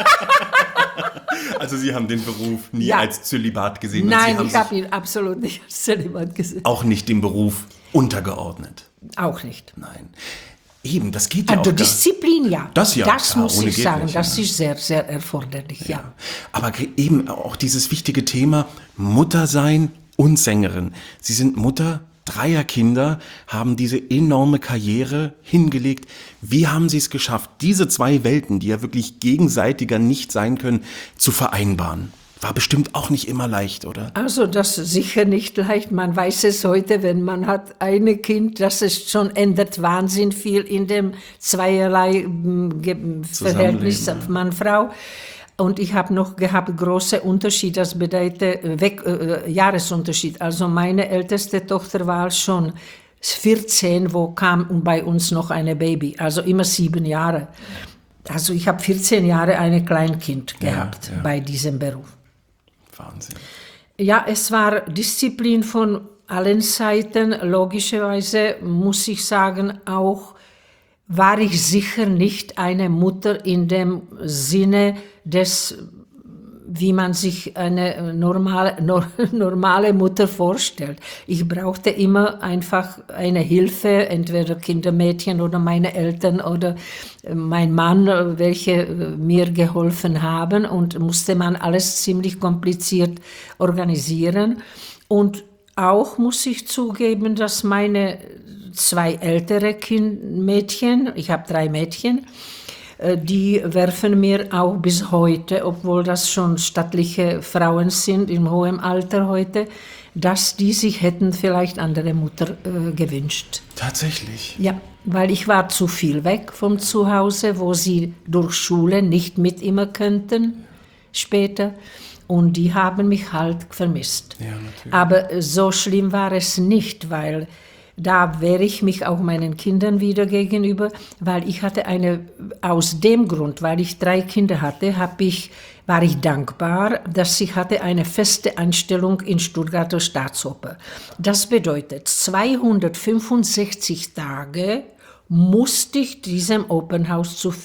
Also Sie haben den Beruf nie ja. als Zölibat gesehen? Nein, ich habe ihn absolut nicht als Zölibat gesehen. Auch nicht dem Beruf untergeordnet? Auch nicht. Nein. Eben, das geht ja also auch. Disziplin, ja. Das ja. Das klar, muss ich sagen, nicht, das ja. ist sehr, sehr erforderlich, ja. ja. Aber eben auch dieses wichtige Thema Mutter sein und Sängerin. Sie sind Mutter dreier Kinder, haben diese enorme Karriere hingelegt. Wie haben Sie es geschafft, diese zwei Welten, die ja wirklich gegenseitiger nicht sein können, zu vereinbaren? War bestimmt auch nicht immer leicht, oder? Also das ist sicher nicht leicht. Man weiß es heute, wenn man hat ein Kind, das ist schon ändert wahnsinnig viel in dem zweierlei Verhältnis ja. Mann-Frau. Und ich habe noch gehabt große Unterschied, das bedeutet Weg, äh, Jahresunterschied. Also meine älteste Tochter war schon vierzehn, wo kam bei uns noch eine Baby, also immer sieben Jahre. Also ich habe vierzehn Jahre ein Kleinkind gehabt ja, ja. bei diesem Beruf. Wahnsinn. Ja, es war Disziplin von allen Seiten. Logischerweise muss ich sagen, auch war ich sicher nicht eine Mutter in dem Sinne des, wie man sich eine normale, normale Mutter vorstellt. Ich brauchte immer einfach eine Hilfe, entweder Kindermädchen oder meine Eltern oder mein Mann, welche mir geholfen haben, und musste man alles ziemlich kompliziert organisieren. Und auch muss ich zugeben, dass meine zwei ältere kind, Mädchen, ich habe drei Mädchen, die werfen mir auch bis heute, obwohl das schon stattliche Frauen sind im hohen Alter heute, dass die sich hätten vielleicht andere Mutter äh, gewünscht. Tatsächlich? Ja, weil ich war zu viel weg vom Zuhause, wo sie durch Schule nicht mit immer könnten später. Und die haben mich halt vermisst. Ja, natürlich. Aber so schlimm war es nicht, weil da wehre ich mich auch meinen Kindern wieder gegenüber, weil ich hatte eine, aus dem Grund, weil ich drei Kinder hatte, hab ich, war ich dankbar, dass ich hatte eine feste Anstellung in Stuttgarter Staatsoper. Das bedeutet, zweihundertfünfundsechzig Tage musste ich diesem Opernhaus zur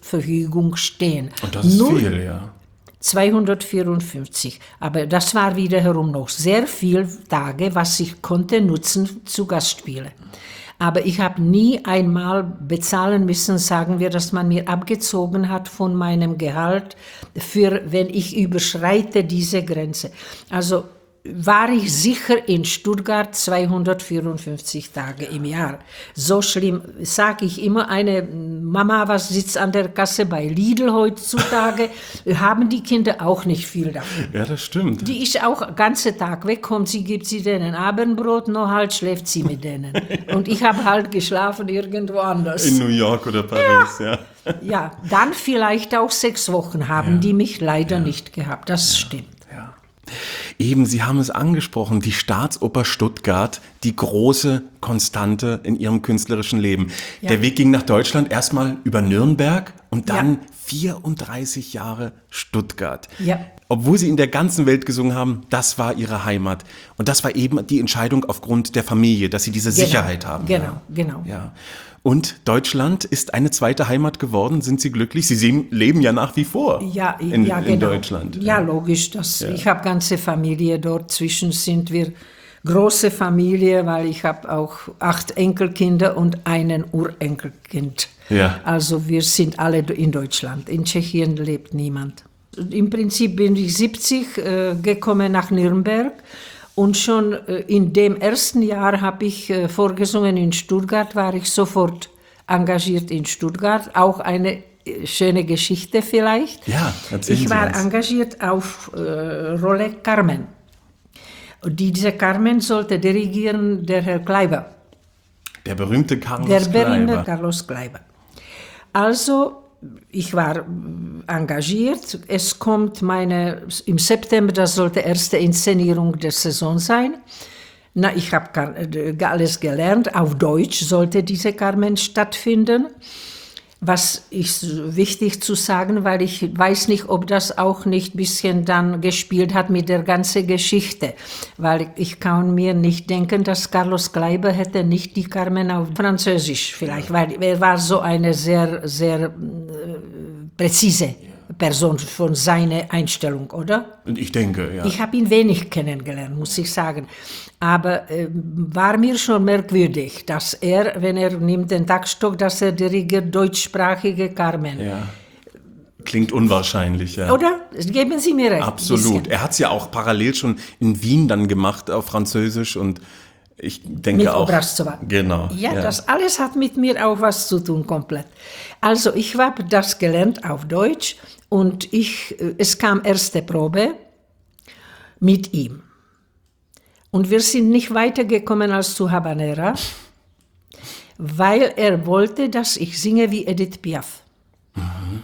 Verfügung stehen. Und das ist Nur viel, ja. zweihundertvierundfünfzig. Aber das war wiederum noch sehr viele Tage, was ich konnte nutzen zu Gastspielen. Aber ich habe nie einmal bezahlen müssen, sagen wir, dass man mir abgezogen hat von meinem Gehalt, für wenn ich überschreite diese Grenze. Also war ich sicher in Stuttgart zweihundertvierundfünfzig Tage im Jahr. So schlimm, sage ich immer, eine Mama, was sitzt an der Kasse bei Lidl heutzutage, haben die Kinder auch nicht viel davon. Ja, das stimmt. Die ist auch den ganzen Tag weg, kommt sie, gibt sie denen Abendbrot, noch halt schläft sie mit denen. Und ich habe halt geschlafen irgendwo anders. In New York oder Paris, ja. Ja, ja, dann vielleicht auch sechs Wochen haben Ja. die mich leider Ja. nicht gehabt, das stimmt. Ja. Eben, Sie haben es angesprochen, die Staatsoper Stuttgart, die große Konstante in Ihrem künstlerischen Leben. Ja. Der Weg ging nach Deutschland erstmal über Nürnberg und dann Ja. vierunddreißig Jahre Stuttgart. Ja. Obwohl Sie in der ganzen Welt gesungen haben, das war Ihre Heimat. Und das war eben die Entscheidung aufgrund der Familie, dass Sie diese Genau, Sicherheit haben. Genau, ja. genau. Ja. Und Deutschland ist eine zweite Heimat geworden. Sind Sie glücklich? Sie sehen- leben ja nach wie vor Ja, in, ja, in genau. Deutschland. Ja, logisch. Das, Ich habe ganze Familie dort. Zwischen sind wir große Familie, weil ich habe auch acht Enkelkinder und einen Urenkelkind. Ja. Also wir sind alle in Deutschland. In Tschechien lebt niemand. Im Prinzip bin ich siebzig äh, gekommen nach Nürnberg. Und schon äh, in dem ersten Jahr habe ich äh, vorgesungen in Stuttgart, war ich sofort engagiert in Stuttgart. Auch eine äh, schöne Geschichte vielleicht. Ja, erzählen Ich Sie war uns. engagiert auf äh, Rolle Carmen. Und diese Carmen sollte dirigieren der Herr Kleiber, Der berühmte Carlos der berühmte Kleiber. Carlos Kleiber. Also, ich war mm, engagiert. Es kommt meine, im September, das sollte erste Inszenierung der Saison sein. Na, ich habe alles gelernt. Auf Deutsch sollte diese Carmen stattfinden. Was ist wichtig zu sagen, weil ich weiß nicht, ob das auch nicht ein bisschen dann gespielt hat mit der ganzen Geschichte. Weil ich kann mir nicht denken, dass Carlos Kleiber hätte nicht die Carmen auf Französisch vielleicht, weil er war so eine sehr, sehr äh, präzise Person von seiner Einstellung, oder? Und ich denke, ja. Ich habe ihn wenig kennengelernt, muss ich sagen. Aber äh, war mir schon merkwürdig, dass er, wenn er nimmt den Taktstock, dass er dirigiert deutschsprachige Carmen. ja. Klingt unwahrscheinlich, ja. Oder? Geben Sie mir recht. Absolut. Bisschen. Er hat es ja auch parallel schon in Wien dann gemacht auf Französisch und ich denke Mit auch. Obrazova. Genau. Ja, das alles hat mit mir auch was zu tun, komplett. Also ich habe das gelernt auf Deutsch und ich, es kam erste Probe mit ihm. Und wir sind nicht weitergekommen als zu Habanera, weil er wollte, dass ich singe wie Edith Piaf. Mhm.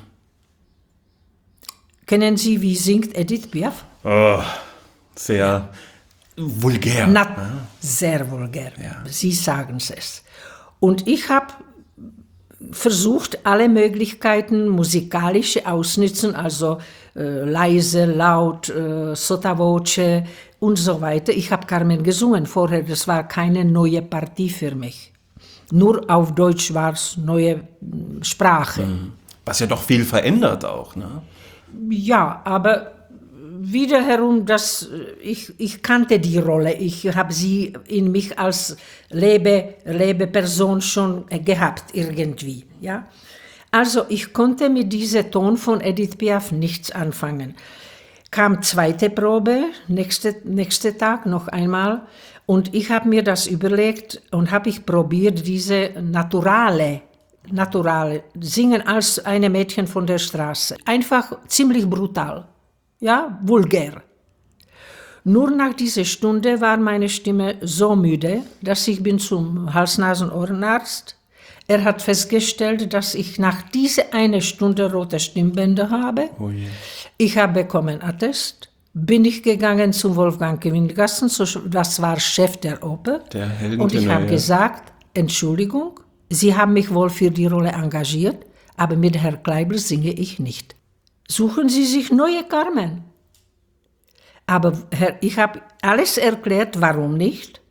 Kennen Sie, wie singt Edith Piaf? Oh, sehr vulgär. Na, sehr vulgär. Sie sagen es. Und ich habe versucht, alle Möglichkeiten musikalische ausnutzen, also äh, leise, laut, äh, sottovoce und so weiter. Ich habe Carmen gesungen vorher, das war keine neue Partie für mich. Nur auf Deutsch war es neue mm, Sprache. Was ja doch viel verändert auch, ne? Ja, aber wiederherum, das, ich, ich kannte die Rolle. Ich habe sie in mich als Lebe, Lebeperson schon gehabt, irgendwie. Ja? Also ich konnte mit diesem Ton von Edith Piaf nichts anfangen. Kam zweite Probe, nächste, nächste Tag noch einmal. Und ich habe mir das überlegt und habe ich probiert, diese naturale Naturale, singen als eine Mädchen von der Straße. Einfach ziemlich brutal, ja, vulgär. Nur nach dieser Stunde war meine Stimme so müde, dass ich bin zum Hals-Nasen-Ohrenarzt. Er hat festgestellt, dass ich nach dieser eine Stunde rote Stimmbänder habe. Oh je. Ich habe bekommen Attest, bin ich gegangen zum Wolfgang Wingassen, das war Chef der Oper. Der Heldentenor, und ich habe ja. gesagt, Entschuldigung, Sie haben mich wohl für die Rolle engagiert, aber mit Herrn Kleiber singe ich nicht. Suchen Sie sich neue Carmen. Aber Herr, ich habe alles erklärt, warum nicht.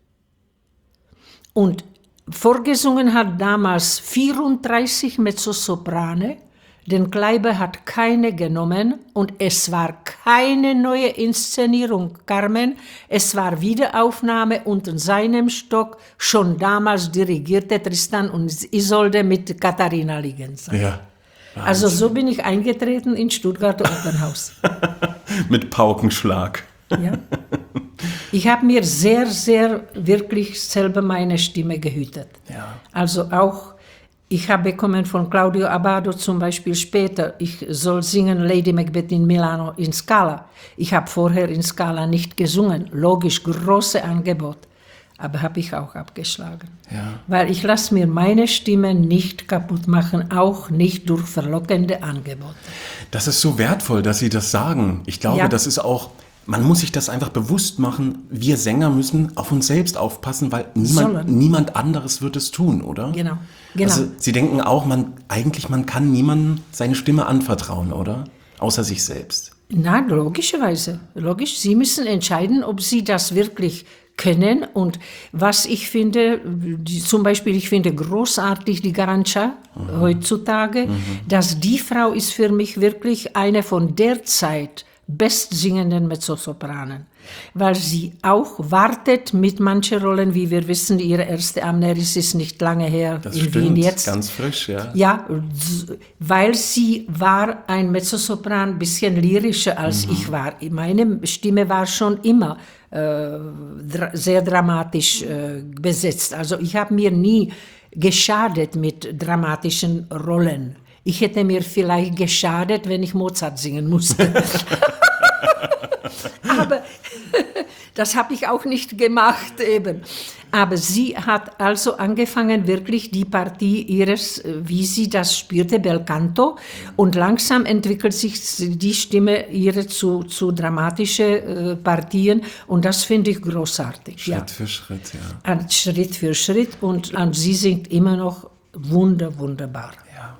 Und vorgesungen hat damals vierunddreißig Mezzosoprane, Den Kleiber hat keine genommen und es war keine neue Inszenierung, Carmen. Es war Wiederaufnahme und in seinem Stock schon damals dirigierte Tristan und Isolde mit Katharina Ligenza. Ja. Also so bin ich eingetreten ins Stuttgarter Opernhaus. Mit Paukenschlag. Ja. Ich habe mir sehr, sehr wirklich selber meine Stimme gehütet. Ja. Also auch, ich habe bekommen von Claudio Abbado zum Beispiel später, ich soll singen Lady Macbeth in Milano in Scala. Ich habe vorher in Scala nicht gesungen. Logisch, große Angebot. Aber habe ich auch abgeschlagen. Ja. Weil ich lasse mir meine Stimme nicht kaputt machen, auch nicht durch verlockende Angebote. Das ist so wertvoll, dass Sie das sagen. Ich glaube, Ja. das ist auch, man muss sich das einfach bewusst machen. Wir Sänger müssen auf uns selbst aufpassen, weil niemand, Sollen. niemand anderes wird es tun, oder? Genau, genau. Also Sie denken auch, man, eigentlich man kann niemandem seine Stimme anvertrauen, oder? Außer sich selbst. Na, logischerweise. Logisch. Sie müssen entscheiden, ob Sie das wirklich können. Und was ich finde, die, zum Beispiel, ich finde großartig die Garancha mhm. heutzutage, mhm. dass die Frau ist für mich wirklich eine von der Zeit bestsingenden Mezzosopranen. Weil sie auch wartet mit manchen Rollen, wie wir wissen, ihre erste Amneris ist nicht lange her Das in stimmt, Wien jetzt. Ganz frisch, ja. Ja, weil sie war ein Mezzosopran, ein bisschen lyrischer als mhm. ich war. Meine Stimme war schon immer äh, dra- sehr dramatisch äh, besetzt. Also ich habe mir nie geschadet mit dramatischen Rollen. Ich hätte mir vielleicht geschadet, wenn ich Mozart singen musste. Aber das habe ich auch nicht gemacht eben. Aber sie hat also angefangen, wirklich die Partie ihres, wie sie das spürte, Bel Canto. Und langsam entwickelt sich die Stimme ihre zu, zu dramatischen äh, Partien. Und das finde ich großartig. Schritt ja. für Schritt, ja. Und Schritt für Schritt. Und, und sie singt immer noch wunder, wunderbar. Ja.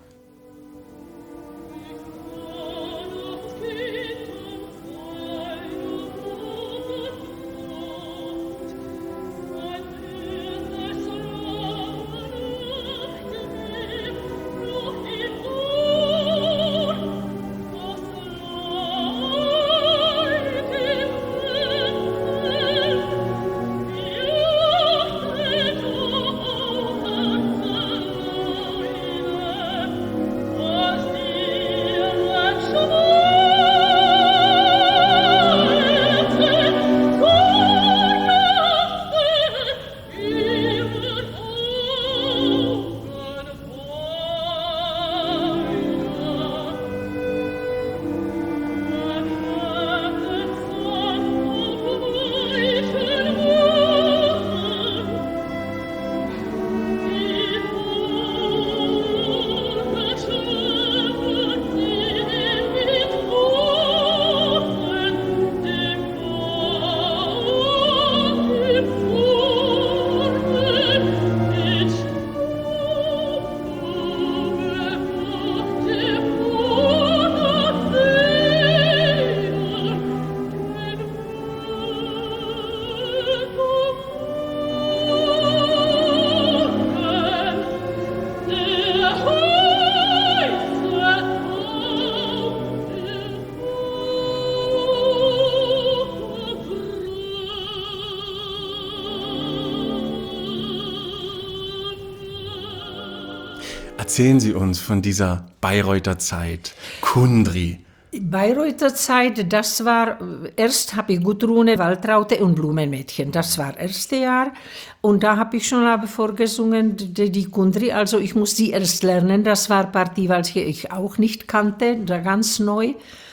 Erzählen Sie uns von dieser Bayreuther Zeit, Kundry. Bayreuther Zeit, das war, erst habe ich Gudrune, Waltraute und Blumenmädchen, das war das erste Jahr. Und da habe ich schon aber vorgesungen, die, die Kundry, also ich muss die erst lernen, das war Partie, welche ich auch nicht kannte, da ganz neu.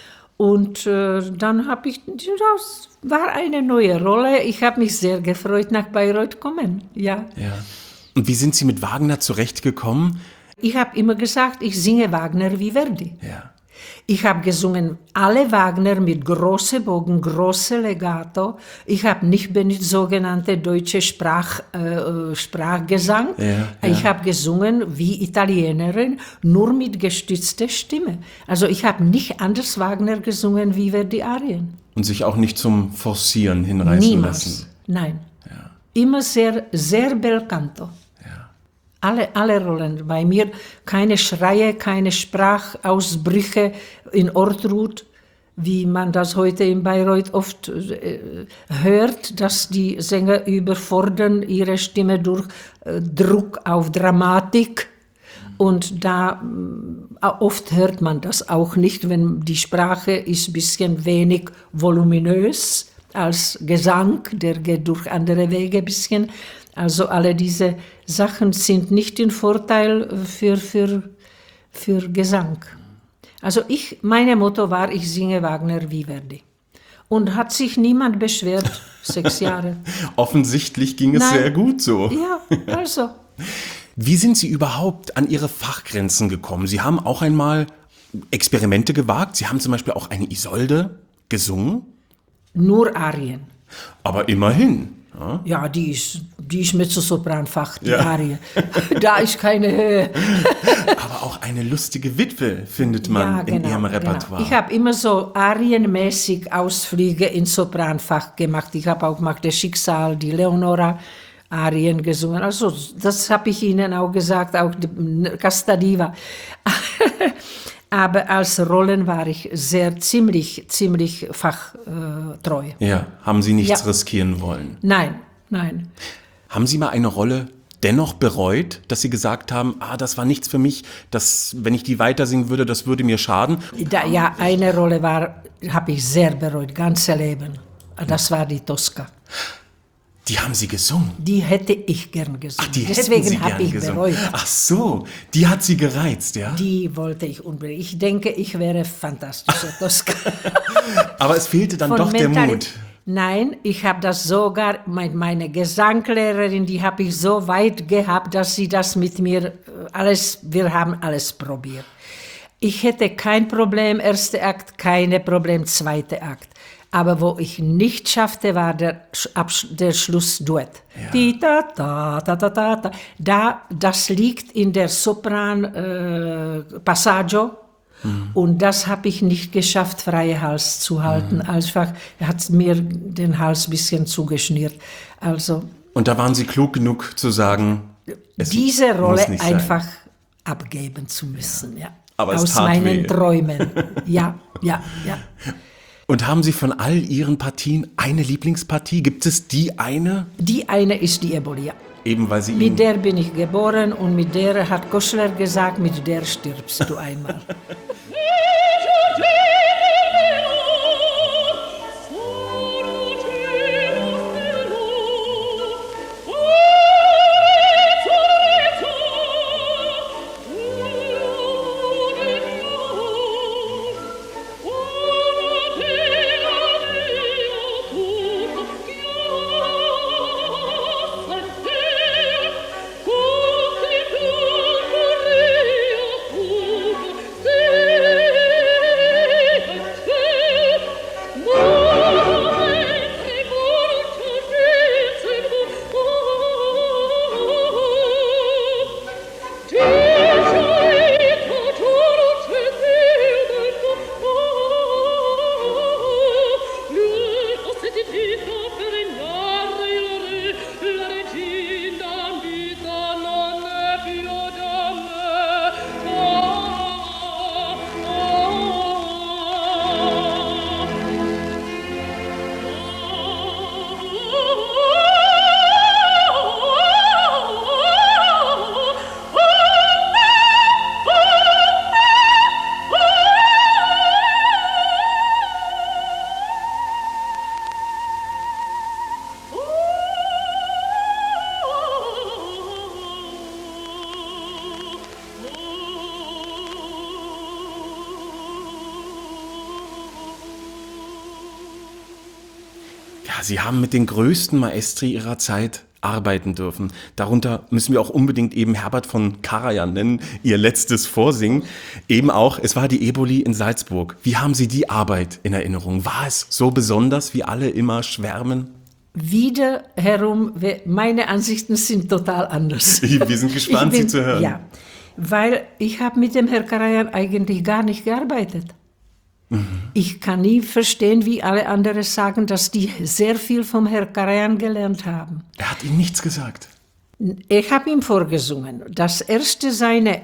Und äh, dann habe ich, das war eine neue Rolle, ich habe mich sehr gefreut, nach Bayreuth kommen, ja. Ja. Und wie sind Sie mit Wagner zurechtgekommen? Ich habe immer gesagt, ich singe Wagner wie Verdi. Ja. Ich habe gesungen alle Wagner mit große Bogen, große Legato. Ich habe nicht benutzt sogenannte deutsche Sprach, äh, Sprachgesang. Ja, ja. Ich habe gesungen wie Italienerin, nur mit gestützter Stimme. Also ich habe nicht anders Wagner gesungen wie Verdi-Arien. Und sich auch nicht zum Forcieren hinreißen Niemals. lassen. Nein. Ja. Immer sehr, sehr bel canto. Ja. Alle, alle Rollen. Bei mir keine Schreie, keine Sprachausbrüche in Ortrud, wie man das heute in Bayreuth oft äh, hört, dass die Sänger überfordern ihre Stimme durch äh, Druck auf Dramatik. Und da äh, oft hört man das auch nicht, wenn die Sprache ist ein bisschen wenig voluminös als Gesang, der geht durch andere Wege ein bisschen. Also alle diese Sachen sind nicht in Vorteil für, für, für Gesang. Also ich, meine Motto war, ich singe Wagner wie Verdi. Und hat sich niemand beschwert, sechs Jahre. Offensichtlich ging es Nein. sehr gut so. Ja, also. Wie sind Sie überhaupt an Ihre Fachgrenzen gekommen? Sie haben auch einmal Experimente gewagt. Sie haben zum Beispiel auch eine Isolde gesungen. Nur Arien. Aber immerhin. Ja, Ja, die ist, die ist Mezzosopranfach, die Ja. Arie. Da ist keine Höhe. Aber auch eine lustige Witwe findet man in Ihrem Repertoire. Ich habe immer so arienmäßig Ausflüge ins Sopranfach gemacht. Ich habe auch mal das Schicksal, die Leonora Arien gesungen. Also das habe ich Ihnen auch gesagt, auch die Casta Diva. Aber als Rollen war ich sehr ziemlich, ziemlich fachtreu. Ja, haben Sie nichts Ja. riskieren wollen? Nein, nein. Haben Sie mal eine Rolle dennoch bereut, dass Sie gesagt haben, ah, das war nichts für mich, das, wenn ich die weiter singen würde, das würde mir schaden? Da, ja, eine Rolle war, habe ich sehr bereut, ganze Leben. Das war die Tosca. Die haben Sie gesungen. Die hätte ich gern gesungen. Ach, die hätten Sie Deswegen habe gern ich gesungen. bereut. Ach so, die hat Sie gereizt, ja? Die wollte ich unbedingt. Ich denke, ich wäre fantastische Tosca. Aber es fehlte dann Von doch der Mentali- Mut. Nein, ich habe das sogar, mein, meine Gesanglehrerin, die habe ich so weit gehabt, dass sie das mit mir äh, alles, wir haben alles probiert. Ich hätte kein Problem, erster Akt, keine Problem, zweiter Akt. Aber wo ich nicht schaffte, war der, Sch- Absch- der Schlussduett. Ja. Die, ta, ta, ta, ta, ta, ta. Da, das liegt in der Sopran-Passaggio. Und das habe ich nicht geschafft, freie Hals zu halten. Einfach hat mir den Hals ein bisschen zugeschnürt. Also Und da waren Sie klug genug zu sagen, es diese muss Rolle nicht sein. einfach abgeben zu müssen. Ja. Aber es Aus tat meinen weh. Träumen. Ja, ja, ja. Und haben Sie von all Ihren Partien eine Lieblingspartie? Gibt es die eine? Die eine ist die Ebolia. Eben weil Sie ihn... Mit der bin ich geboren und mit der hat Koschler gesagt, mit der stirbst du einmal. Ja, Sie haben mit den größten Maestri Ihrer Zeit arbeiten dürfen. Darunter müssen wir auch unbedingt eben Herbert von Karajan nennen, Ihr letztes Vorsingen. Eben auch, es war die Eboli in Salzburg. Wie haben Sie die Arbeit in Erinnerung? War es so besonders, wie alle immer schwärmen? Wiederherum, meine Ansichten sind total anders. Wir sind gespannt, Ich bin- Sie zu hören. Ja, weil ich habe mit dem Herrn Karajan eigentlich gar nicht gearbeitet. Ich kann nie verstehen, wie alle anderen sagen, dass die sehr viel vom Herrn Karajan gelernt haben. Er hat Ihnen nichts gesagt. Ich habe ihm vorgesungen. Das erste seine,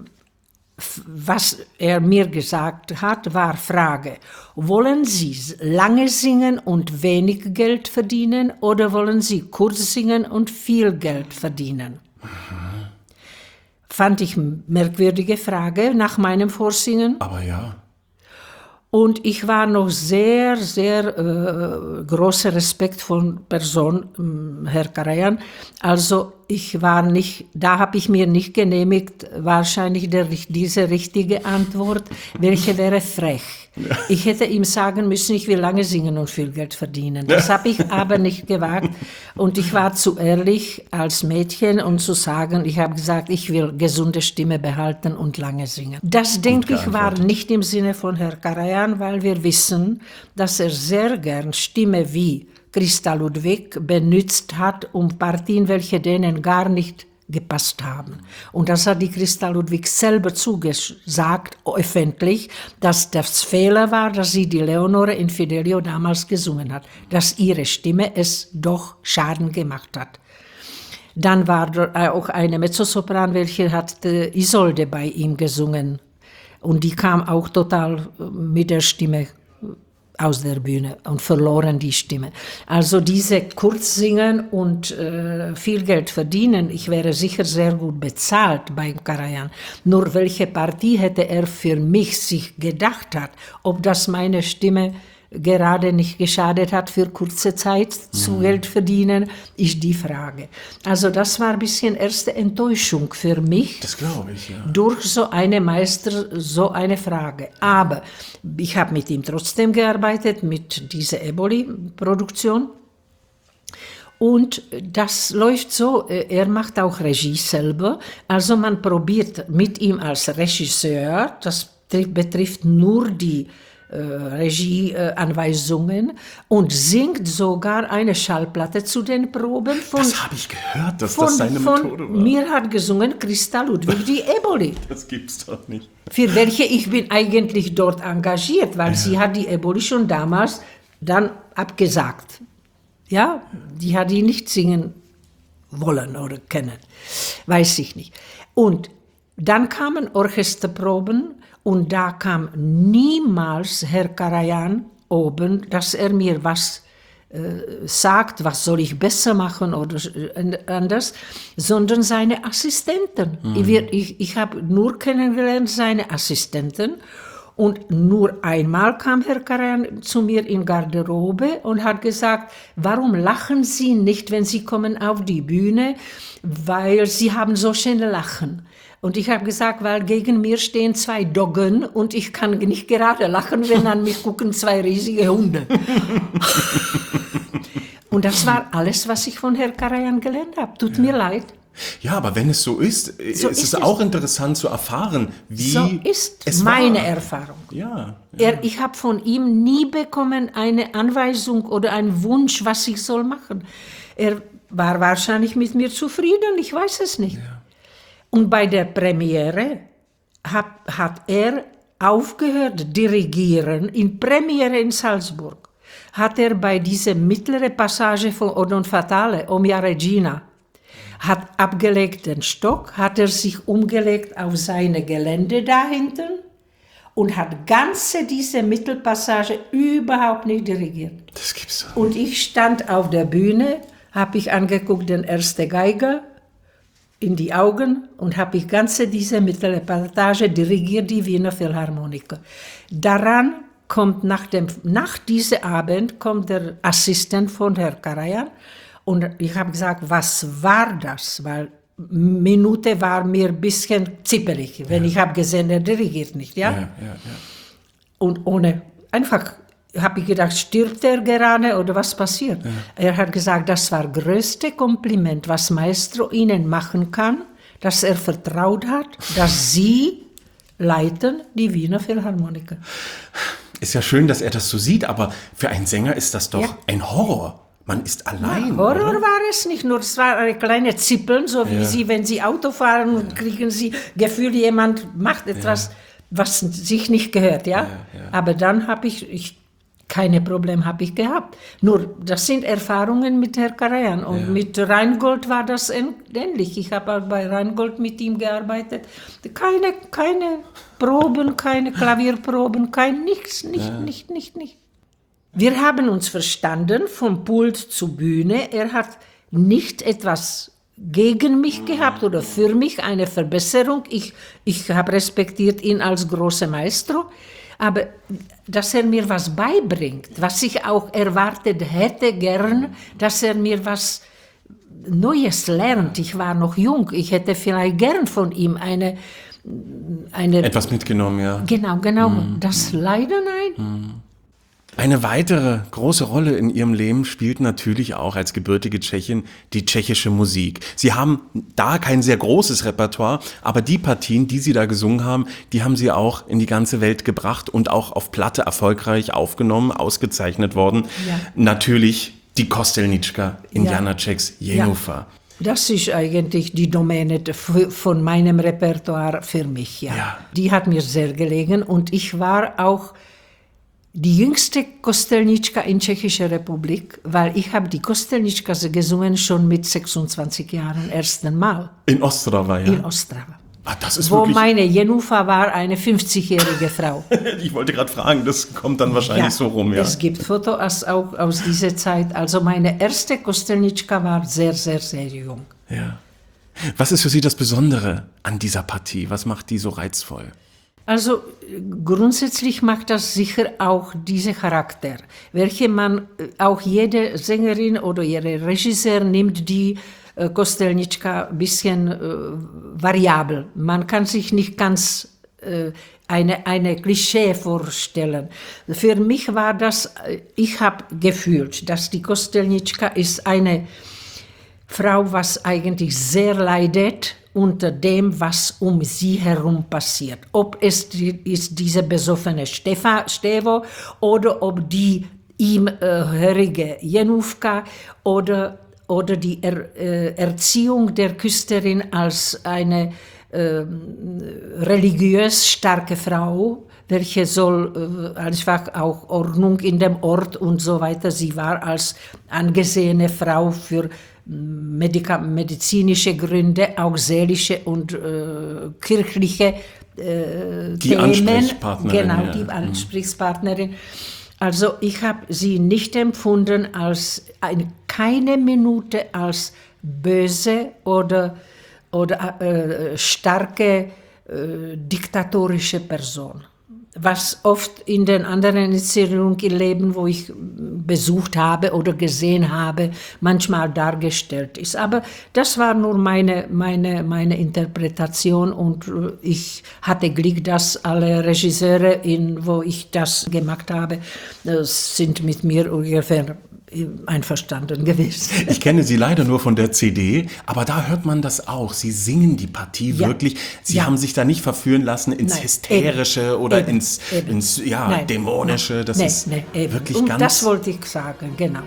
was er mir gesagt hat, war Frage: Wollen Sie lange singen und wenig Geld verdienen oder wollen Sie kurz singen und viel Geld verdienen? Mhm. Fand ich eine merkwürdige Frage nach meinem Vorsingen. Aber ja. Und ich war noch sehr, sehr äh, großer Respekt von Person, äh, Herr Karajan. Also ich war nicht, da habe ich mir nicht genehmigt, wahrscheinlich der, diese richtige Antwort, welche wäre frech. Ja. Ich hätte ihm sagen müssen, ich will lange singen und viel Geld verdienen. Das habe ich aber nicht gewagt. Und ich war zu ehrlich als Mädchen, um zu sagen, ich habe gesagt, ich will gesunde Stimme behalten und lange singen. Das, denke ich, war nicht im Sinne von Herrn Karajan, weil wir wissen, dass er sehr gern Stimme wie Christa Ludwig benutzt hat, um Partien, welche denen gar nicht gepasst haben. Und das hat die Christa Ludwig selber zugesagt, öffentlich, dass das Fehler war, dass sie die Leonore in Fidelio damals gesungen hat, dass ihre Stimme es doch Schaden gemacht hat. Dann war auch eine Mezzosopran, welche hat Isolde bei ihm gesungen. Und die kam auch total mit der Stimme aus der Bühne und verloren die Stimme. Also diese Kurzsingen und äh, viel Geld verdienen, ich wäre sicher sehr gut bezahlt beim Karajan. Nur welche Partie hätte er für mich sich gedacht hat, ob das meine Stimme gerade nicht geschadet hat, für kurze Zeit zu mhm. Geld verdienen, ist die Frage. Also das war ein bisschen erste Enttäuschung für mich. Das glaube ich, ja. Durch so eine Meister, so eine Frage. Aber ich habe mit ihm trotzdem gearbeitet, mit dieser Eboli-Produktion. Und das läuft so, er macht auch Regie selber. Also man probiert mit ihm als Regisseur, das betrifft nur die Regieanweisungen, und singt sogar eine Schallplatte zu den Proben. Von, das habe ich gehört, dass von, das seine von Methode war. Mir hat gesungen Christa Ludwig, die Eboli. Das gibt's doch nicht. Für welche ich bin eigentlich dort engagiert, weil ja. sie hat die Eboli schon damals dann abgesagt. Ja, die hat die nicht singen wollen oder können. Weiß ich nicht. Und dann kamen Orchesterproben. Und da kam niemals Herr Karajan oben, dass er mir was äh, sagt, was soll ich besser machen oder äh, anders, sondern seine Assistenten. Mhm. Ich, ich, ich habe nur kennengelernt seine Assistenten. Und nur einmal kam Herr Karajan zu mir in Garderobe und hat gesagt, warum lachen Sie nicht, wenn Sie kommen auf die Bühne, weil Sie haben so schöne Lachen. Und ich habe gesagt, weil gegen mir stehen zwei Doggen und ich kann nicht gerade lachen, wenn an mich gucken zwei riesige Hunde. Und das war alles, was ich von Herrn Karajan gelernt habe. Tut ja. mir leid. Ja, aber wenn es so ist, so ist, ist es auch interessant zu erfahren, wie so ist es meine war. Erfahrung. Ja, ja. Er, ich habe von ihm nie bekommen eine Anweisung oder einen Wunsch, was ich soll machen. Er war wahrscheinlich mit mir zufrieden, ich weiß es nicht. Ja. Und bei der Premiere hat, hat er aufgehört dirigieren, in Premiere in Salzburg, hat er bei dieser mittleren Passage von Odon Fatale, O mia Regina, hat abgelegt den Stock, hat er sich umgelegt auf seine Gelände da hinten und hat ganze diese Mittelpassage überhaupt nicht dirigiert. Das gibt's doch. Und ich stand auf der Bühne, habe ich angeguckt den ersten Geiger in die Augen und habe ich ganze diese mittlere Passage dirigiert, die Wiener Philharmoniker. Daran kommt nach dem, nach diesem Abend kommt der Assistent von Herrn Karajan. Und ich habe gesagt, was war das? Weil Minute war mir ein bisschen zippelig, wenn ja. ich habe gesehen, er dirigiert nicht. Ja? Ja, ja, ja. Und ohne, einfach habe ich gedacht, stirbt er gerade oder was passiert? Ja. Er hat gesagt, das war das größte Kompliment, was Maestro Ihnen machen kann, dass er vertraut hat, dass Sie leiten die Wiener Philharmoniker. Ist ja schön, dass er das so sieht, aber für einen Sänger ist das doch ja. ein Horror. Man ist allein. Ja, Horror oder? war es nicht, nur es war eine kleine Zippeln, so wie ja. Sie, wenn Sie Auto fahren, ja. kriegen Sie Gefühl, jemand macht etwas, ja. was sich nicht gehört. Ja? Ja, ja. Aber dann habe ich, ich Keine Probleme habe ich gehabt. Nur, das sind Erfahrungen mit Herrn Karajan. Und ja. mit Rheingold war das ähnlich. Ich habe bei Rheingold mit ihm gearbeitet. Keine, keine Proben, keine Klavierproben, kein nichts, nicht, ja. nicht, nicht, nicht. Wir haben uns verstanden, vom Pult zur Bühne. Er hat nicht etwas gegen mich gehabt oder für mich, eine Verbesserung. Ich, ich habe respektiert ihn als großer Maestro. Aber dass er mir was beibringt, was ich auch erwartet hätte gern, dass er mir was Neues lernt. Ich war noch jung, ich hätte vielleicht gern von ihm eine... eine etwas mitgenommen, ja. Genau, genau. Mm. Das leider nein. Mm. Eine weitere große Rolle in Ihrem Leben spielt natürlich auch als gebürtige Tschechin die tschechische Musik. Sie haben da kein sehr großes Repertoire, aber die Partien, die Sie da gesungen haben, die haben Sie auch in die ganze Welt gebracht und auch auf Platte erfolgreich aufgenommen, ausgezeichnet worden. Ja. Natürlich die Kostelnička in ja. Janáček's Jenůfa. Ja. Das ist eigentlich die Domäne von meinem Repertoire für mich. Ja. Ja. Die hat mir sehr gelegen und ich war auch die jüngste Kostelnička in Tschechischer Republik, weil ich habe die Kostelnička gesungen schon mit sechsundzwanzig Jahren, ersten Mal. In Ostrava, ja? In Ostrava. Ah, das ist Wo wirklich... meine Jenůfa war eine fünfzigjährige Frau. Ich wollte gerade fragen, das kommt dann wahrscheinlich ja, so rum, ja? Es gibt Fotos auch aus dieser Zeit. Also meine erste Kostelnička war sehr, sehr, sehr jung. Ja. Was ist für Sie das Besondere an dieser Partie? Was macht die so reizvoll? Also grundsätzlich macht das sicher auch dieser Charakter, welche man, auch jede Sängerin oder jeder Regisseur nimmt die äh, Kostelnička ein bisschen äh, variabel. Man kann sich nicht ganz äh, eine, eine Klischee vorstellen. Für mich war das, ich habe gefühlt, dass die Kostelnička ist eine Frau, was eigentlich sehr leidet unter dem, was um sie herum passiert. Ob es die, ist diese besoffene Stefa, Stevo oder ob die ihm äh, hörige Jenůvka oder, oder die er, äh, Erziehung der Küsterin als eine äh, religiös starke Frau, welche soll äh, einfach auch Ordnung in dem Ort und so weiter. Sie war als angesehene Frau für Medika- medizinische Gründe, auch seelische und äh, kirchliche äh, die Themen. Ansprechpartnerin. Genau, ja. die Ansprechpartnerin. Also ich habe sie nicht empfunden als eine, keine Minute als böse oder, oder äh, starke äh, diktatorische Person. Was oft in den anderen Inszenierungen im Leben, wo ich besucht habe oder gesehen habe, manchmal dargestellt ist. Aber das war nur meine, meine, meine Interpretation und ich hatte Glück, dass alle Regisseure, in, wo ich das gemacht habe, sind mit mir ungefähr einverstanden gewesen. Ich kenne Sie leider nur von der C D, aber da hört man das auch. Sie singen die Partie ja. wirklich. Sie ja. haben sich da nicht verführen lassen ins Nein, Hysterische eben, oder eben, ins, eben. ins ja, Nein, Dämonische. Das Nein, ist Nein, wirklich Und ganz... das wollte ich sagen, genau.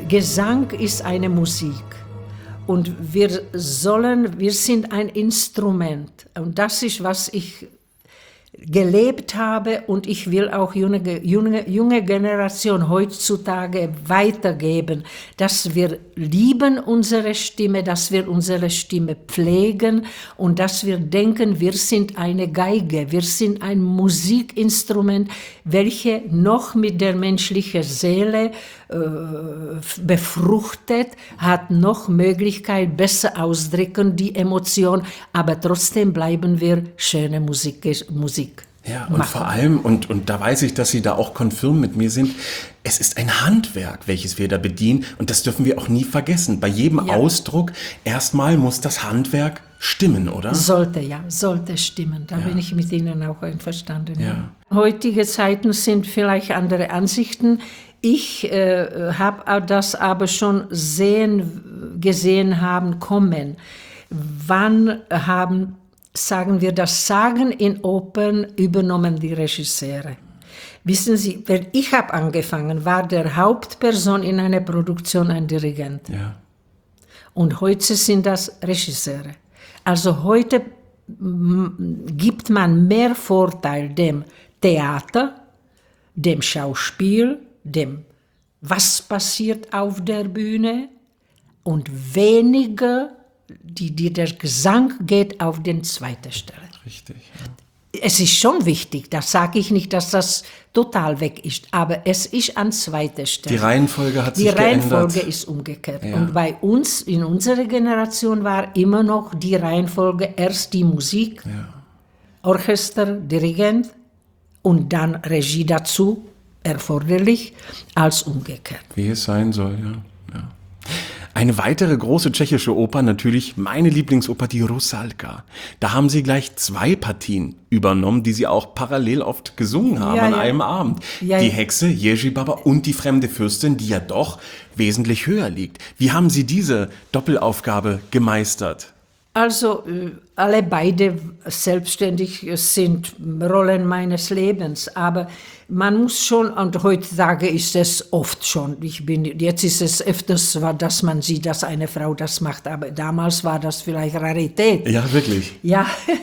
Gesang ist eine Musik. Und wir sollen, wir sind ein Instrument. Und das ist, was ich gelebt habe, und ich will auch junge, junge, junge Generation heutzutage weitergeben, dass wir lieben unsere Stimme, dass wir unsere Stimme pflegen und dass wir denken, wir sind eine Geige, wir sind ein Musikinstrument, welche noch mit der menschlichen Seele äh, befruchtet, hat noch Möglichkeit, besser ausdrücken die Emotion, aber trotzdem bleiben wir schöne Musik, Musik Ja, und machen. vor allem, und, und da weiß ich, dass Sie da auch konfirm mit mir sind, es ist ein Handwerk, welches wir da bedienen, und das dürfen wir auch nie vergessen. Bei jedem Ja. Ausdruck, erstmal muss das Handwerk stimmen, oder? Sollte, ja, sollte stimmen. Da Ja. bin ich mit Ihnen auch einverstanden. Ja. Heutige Zeiten sind vielleicht andere Ansichten. Ich äh, habe das aber schon sehen, gesehen haben kommen. Wann haben, sagen wir, das Sagen in Opern übernommen die Regisseure? Wissen Sie, wenn ich habe angefangen, war der Hauptperson in einer Produktion ein Dirigent. Ja. Und heute sind das Regisseure. Also heute m, gibt man mehr Vorteil dem Theater, dem Schauspiel, dem was passiert auf der Bühne, und weniger, die, die der Gesang geht auf den zweiten Stelle. Richtig. Ja. Es ist schon wichtig, das sage ich nicht, dass das total weg ist, aber es ist an zweiter Stelle. Die Reihenfolge hat Die sich Reihenfolge geändert. ist umgekehrt. Ja. Und bei uns, in unserer Generation, war immer noch die Reihenfolge erst die Musik, Ja. Orchester, Dirigent und dann Regie dazu, erforderlich, als umgekehrt. Wie es sein soll, ja. ja. Eine weitere große tschechische Oper, natürlich meine Lieblingsoper, die Rusalka. Da haben Sie gleich zwei Partien übernommen, die Sie auch parallel oft gesungen haben Ja, an ja. einem Abend. Ja, die ja. Hexe, Jerzy Baba und die fremde Fürstin, die ja doch wesentlich höher liegt. Wie haben Sie diese Doppelaufgabe gemeistert? Also äh, alle beide selbstständig sind Rollen meines Lebens, aber man muss schon, und heutzutage ist es oft schon, ich bin, jetzt ist es öfters, dass man sieht, dass eine Frau das macht, aber damals war das vielleicht Rarität. Ja, wirklich. Ja,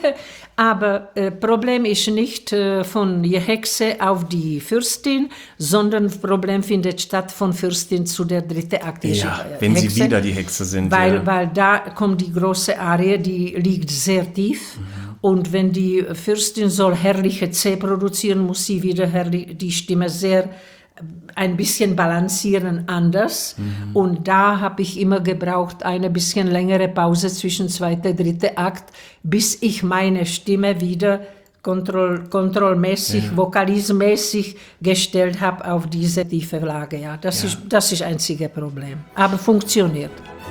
aber äh, Problem ist nicht äh, von die Hexe auf die Fürstin, sondern Problem findet statt von Fürstin zu der dritten Akt. Ja, wenn Sie wieder die Hexe sind. Weil, ja. weil da kommt die große Arie, die liegt sehr tief. Mhm. Und wenn die Fürstin soll herrliche C produzieren, muss sie wieder herrlich, die Stimme sehr ein bisschen balancieren anders. Mhm. Und da habe ich immer gebraucht, eine bisschen längere Pause zwischen zweiter und dritter Akt, bis ich meine Stimme wieder kontroll, kontrollmäßig, ja. vokalismäßig gestellt habe auf diese tiefe Lage. Ja, das, ja. ist das ist das einzige Problem. Aber funktioniert.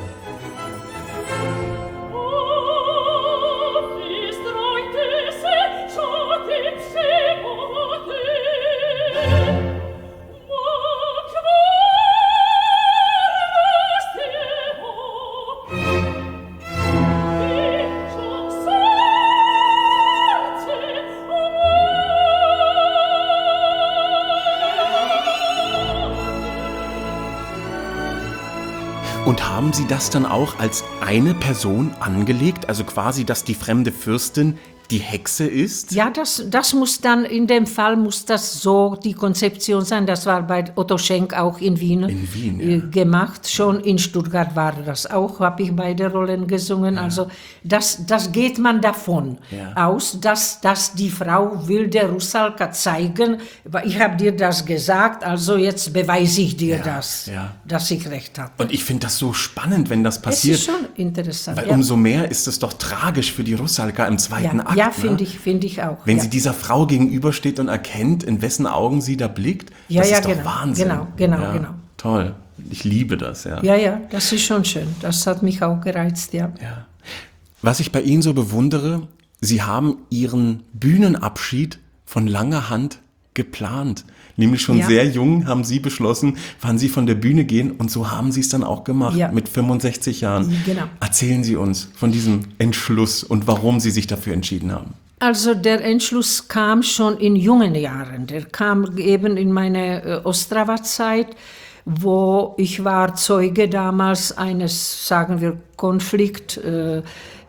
Und haben Sie das dann auch als eine Person angelegt? Also quasi, dass die fremde Fürstin die Hexe ist? Ja, das, das muss dann, in dem Fall muss das so die Konzeption sein. Das war bei Otto Schenk auch in Wien, in Wien äh, ja. gemacht. Schon in Stuttgart war das auch, habe ich beide Rollen gesungen. Ja. Also das, das geht man davon ja. aus, dass, dass die Frau will der Rusalka zeigen, ich habe dir das gesagt, also jetzt beweise ich dir ja. das, ja. dass ich recht hatte. Und ich finde das so spannend, wenn das passiert. Es ist schon interessant. Weil ja. umso mehr ist es doch tragisch für die Rusalka im zweiten ja. Akt. Ja, finde ich, finde ich auch. Wenn ja. sie dieser Frau gegenübersteht und erkennt, in wessen Augen sie da blickt, ja, das ja, ist doch genau, Wahnsinn. Genau, genau, ja, genau. Toll. Ich liebe das, ja. Ja, ja, das ist schon schön. Das hat mich auch gereizt, ja. ja. Was ich bei Ihnen so bewundere, Sie haben Ihren Bühnenabschied von langer Hand geplant. Nämlich schon ja. sehr jung haben Sie beschlossen, wann Sie von der Bühne gehen, und so haben Sie es dann auch gemacht, ja. mit fünfundsechzig Jahren. Genau. Erzählen Sie uns von diesem Entschluss und warum Sie sich dafür entschieden haben. Also der Entschluss kam schon in jungen Jahren. Der kam eben in meiner äh, Ostrava-Zeit, wo ich war Zeuge damals eines, sagen wir, Konflikt, äh,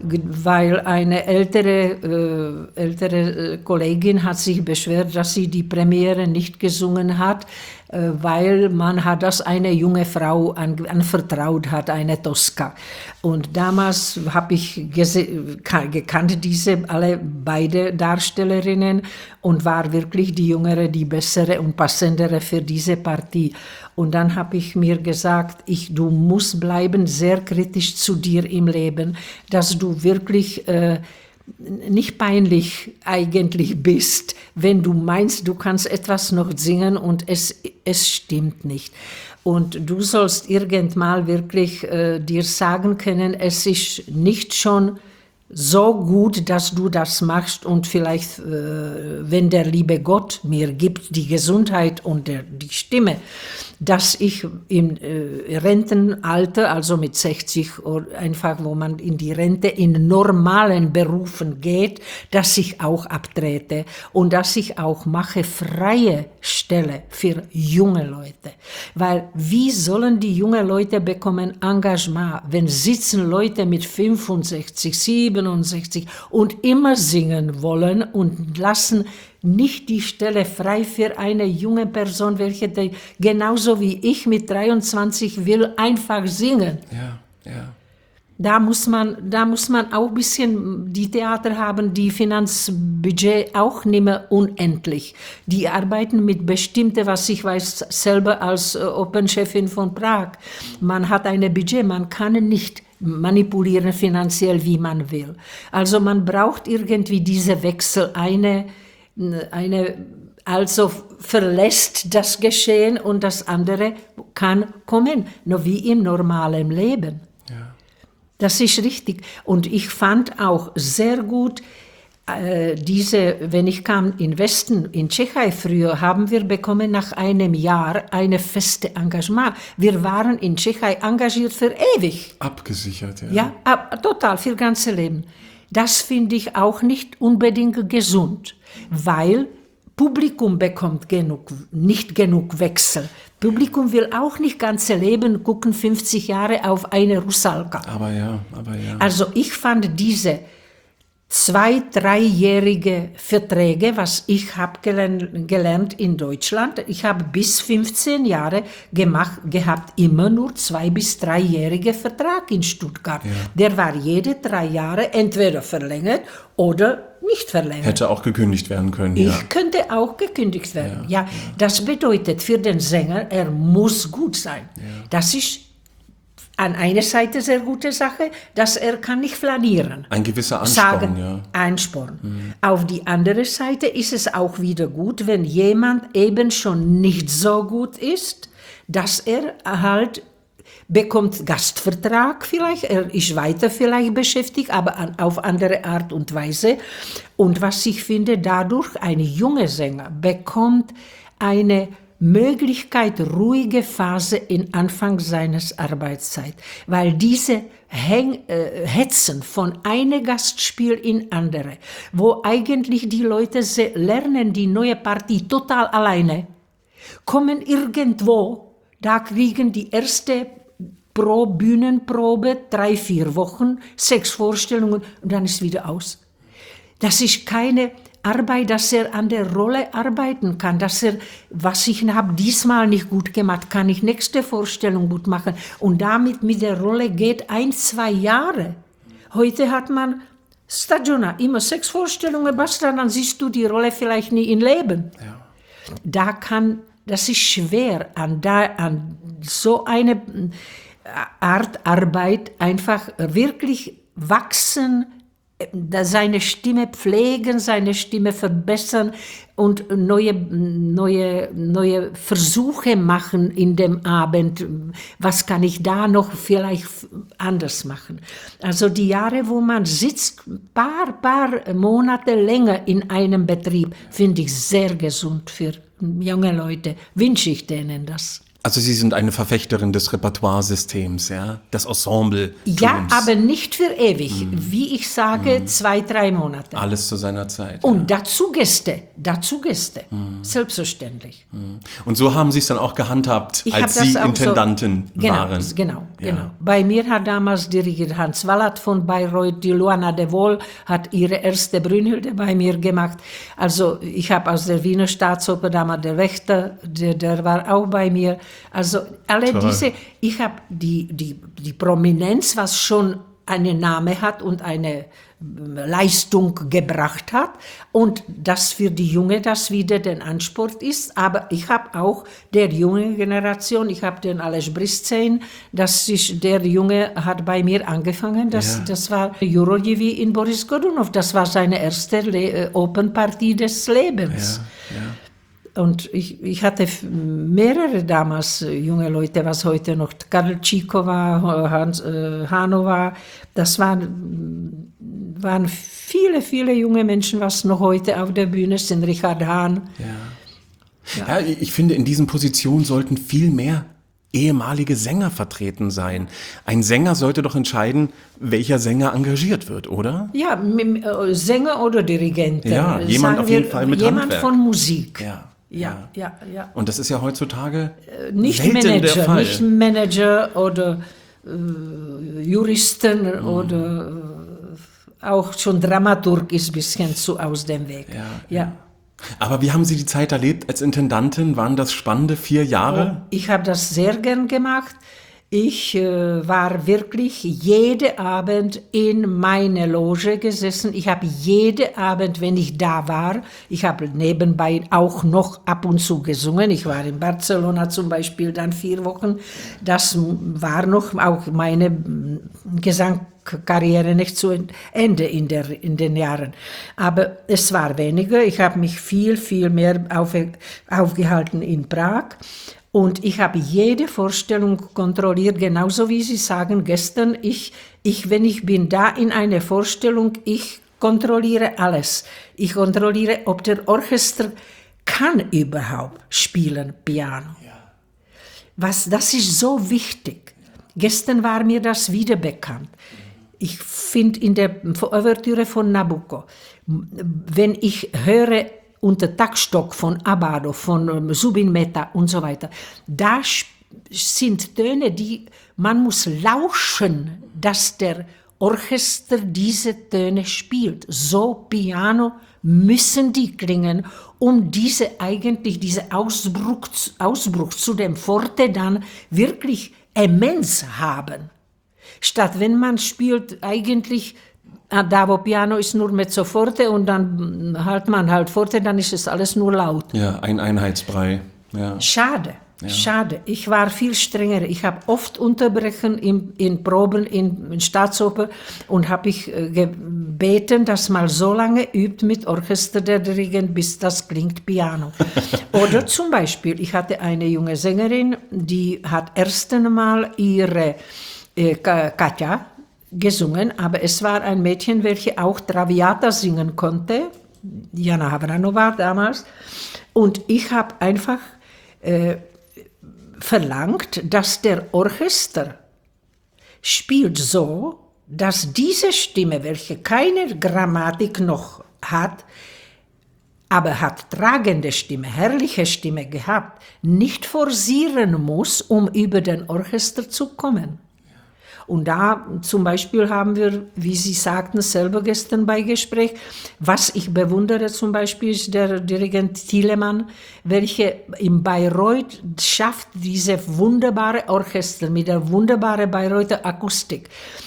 weil eine ältere, äh, ältere Kollegin hat sich beschwert, dass sie die Premiere nicht gesungen hat, äh, weil man hat das eine junge Frau an, anvertraut hat, eine Tosca. Und damals habe ich gese- gekannt diese alle beide Darstellerinnen und war wirklich die jüngere, die bessere und passendere für diese Partie. Und dann habe ich mir gesagt, ich, du musst bleiben sehr kritisch zu dir im Leben, dass du wirklich äh, nicht peinlich eigentlich bist, wenn du meinst, du kannst etwas noch singen und es, es stimmt nicht. Und du sollst irgendwann wirklich äh, dir sagen können, es ist nicht schon so gut, dass du das machst und vielleicht, äh, wenn der liebe Gott mir gibt die Gesundheit und der, die Stimme, dass ich im äh, Rentenalter, also mit sechzig, oder einfach, wo man in die Rente in normalen Berufen geht, dass ich auch abtrete und dass ich auch mache freie Stelle für junge Leute. Weil wie sollen die jungen Leute bekommen Engagement, wenn sitzen Leute mit fünfundsechzig, siebenundsechzig und immer singen wollen und lassen nicht die Stelle frei für eine junge Person, welche die, genauso wie ich mit dreiundzwanzig will, einfach singen. Ja, ja. Da muss man, da muss man auch ein bisschen, die Theater haben die Finanzbudget auch nicht mehr unendlich. Die arbeiten mit bestimmten, was ich weiß, selber als äh, Opernchefin von Prag. Man hat ein Budget, man kann nicht manipulieren finanziell, wie man will. Also man braucht irgendwie diese Wechsel, eine Eine, also verlässt das Geschehen und das andere kann kommen, nur wie im normalen Leben. Ja. Das ist richtig. Und ich fand auch sehr gut, äh, diese, wenn ich kam in Westen, in Tschechei früher, haben wir bekommen nach einem Jahr eine feste Engagement. Wir waren in Tschechei engagiert für ewig. Abgesichert, ja. Ja, ab, total, für ganze Leben. Das finde ich auch nicht unbedingt gesund, weil Publikum bekommt genug, nicht genug Wechsel. Publikum will auch nicht ganze Leben gucken, fünfzig Jahre auf eine Rusalka. Aber ja, aber ja. Also ich fand diese zwei-, dreijährige Verträge, was ich habe gelernt, gelernt in Deutschland. Ich habe bis fünfzehn Jahre gemacht, gehabt, immer nur zwei- bis dreijährige Vertrag in Stuttgart. Ja. Der war jede drei Jahre entweder verlängert oder nicht verlängert. Hätte auch gekündigt werden können, Ich ja. könnte auch gekündigt werden. Ja, Ja, das bedeutet für den Sänger, er muss gut sein. Das ist an einer Seite sehr gute Sache, dass er kann nicht flanieren. Ein gewisser Ansporn, Sagen, ja. Ansporn. Mhm. Auf die andere Seite ist es auch wieder gut, wenn jemand eben schon nicht so gut ist, dass er halt bekommt Gastvertrag vielleicht, er ist weiter vielleicht beschäftigt, aber an, auf andere Art und Weise. Und was ich finde, dadurch ein junger Sänger bekommt eine Möglichkeit, ruhige Phase in Anfang seines Arbeitszeit, weil diese Häng, äh, Hetzen von einem Gastspiel in andere, wo eigentlich die Leute lernen die neue Partie total alleine, kommen irgendwo, da kriegen die erste Pro Bühnenprobe, drei, vier Wochen, sechs Vorstellungen und dann ist wieder aus. Das ist keine Arbeit, dass er an der Rolle arbeiten kann, dass er, was ich habe diesmal nicht gut gemacht, kann ich nächste Vorstellung gut machen. Und damit mit der Rolle geht ein, zwei Jahre. Heute hat man Stagiona, immer sechs Vorstellungen, basta, dann siehst du die Rolle vielleicht nie im Leben. Ja. Da kann, das ist schwer, an, da, an so eine Art Arbeit einfach wirklich wachsen, seine Stimme pflegen, seine Stimme verbessern und neue, neue, neue Versuche machen in dem Abend. Was kann ich da noch vielleicht anders machen? Also die Jahre, wo man sitzt, paar, paar Monate länger in einem Betrieb, finde ich sehr gesund für junge Leute. Wünsche ich denen das. Also Sie sind eine Verfechterin des Repertoiresystems, ja, des Ensemble. Ja, aber nicht für ewig. Mm. Wie ich sage, mm. zwei, drei Monate. Alles zu seiner Zeit. Und ja. dazu Gäste, dazu Gäste, mm. selbstverständlich. Mm. Und so haben Sie es dann auch gehandhabt, ich als Sie Intendantin so, genau, waren. Genau, ja. genau. Bei mir hat damals dirigiert Hans Wallat von Bayreuth, die Luana de Vol hat ihre erste Brünnhilde bei mir gemacht. Also ich habe aus der Wiener Staatsoper damals der Wächter, der, der war auch bei mir. Also alle Toll. diese, ich habe die, die, die Prominenz, was schon einen Namen hat und eine Leistung gebracht hat und dass für die Junge das wieder den Anspruch ist. Aber ich habe auch der jungen Generation, ich habe den Aleš Briscein, dass sich der Junge hat bei mir angefangen, das, ja. das war Jurojevi in Boris Godunov, das war seine erste Le- Open-Partie des Lebens. Ja, ja. Und ich, ich hatte mehrere damals junge Leute, was heute noch Karl Číková, Hans äh, Hanova, das waren, waren viele, viele junge Menschen, was noch heute auf der Bühne sind, Richard Hahn. Ja. Ja. Ja, ich finde, in diesen Positionen sollten viel mehr ehemalige Sänger vertreten sein. Ein Sänger sollte doch entscheiden, welcher Sänger engagiert wird, oder? Ja, Sänger oder Dirigenten. Ja, jemand auf jeden Fall mit Jemand Handwerk. von Musik. Ja. Ja, ja, ja. Und das ist ja heutzutage nicht selten Manager, der Fall. Nicht Manager oder äh, Juristen mhm. oder äh, auch schon Dramaturg ist ein bisschen zu aus dem Weg. Ja, ja. ja. Aber wie haben Sie die Zeit erlebt als Intendantin? Waren das spannende vier Jahre? Ich habe das sehr gern gemacht. Ich äh, war wirklich jeden Abend in meiner Loge gesessen. Ich habe jeden Abend, wenn ich da war, ich habe nebenbei auch noch ab und zu gesungen. Ich war in Barcelona zum Beispiel dann vier Wochen. Das war noch auch meine Gesangkarriere nicht zu Ende in, der, in den Jahren. Aber es war weniger. Ich habe mich viel, viel mehr auf, aufgehalten in Prag. Und ich habe jede Vorstellung kontrolliert, genauso wie Sie sagen gestern, ich, ich, wenn ich bin da in einer Vorstellung, ich kontrolliere alles. Ich kontrolliere, ob der Orchester kann überhaupt spielen, Piano. Ja. Was, das ist so wichtig. Gestern war mir das wieder bekannt. Ich finde in der Ouvertüre von Nabucco, wenn ich höre, unter Taktstock von Abbado, von Zubin Mehta und so weiter. Da sind Töne, die man muss lauschen, dass der Orchester diese Töne spielt. So Piano müssen die klingen, um diese eigentlich, diese Ausbruch, Ausbruch zu dem Forte dann wirklich immens haben. Statt wenn man spielt eigentlich da, wo Piano ist nur mezzo forte und dann halt man halt forte, dann ist es alles nur laut. Ja, ein Einheitsbrei. Ja. Schade, ja. schade. Ich war viel strenger. Ich habe oft unterbrechen in, in Proben in, in Staatsoper und habe ich äh, gebeten, dass man so lange übt mit Orchester der Dirigent, bis das klingt Piano. Oder zum Beispiel, ich hatte eine junge Sängerin, die hat erst einmal ihre äh, Katja gesungen, aber es war ein Mädchen, welche auch Traviata singen konnte, Jana Havranova damals, und ich habe einfach äh, verlangt, dass der Orchester spielt so, dass diese Stimme, welche keine Grammatik noch hat, aber hat tragende Stimme, herrliche Stimme gehabt, nicht forcieren muss, um über den Orchester zu kommen. Und da zum Beispiel haben wir, wie Sie sagten, selber gestern bei Gespräch, was ich bewundere zum Beispiel ist der Dirigent Thielemann, welcher in Bayreuth schafft, diese wunderbare Orchester mit der wunderbaren Bayreuther Akustik.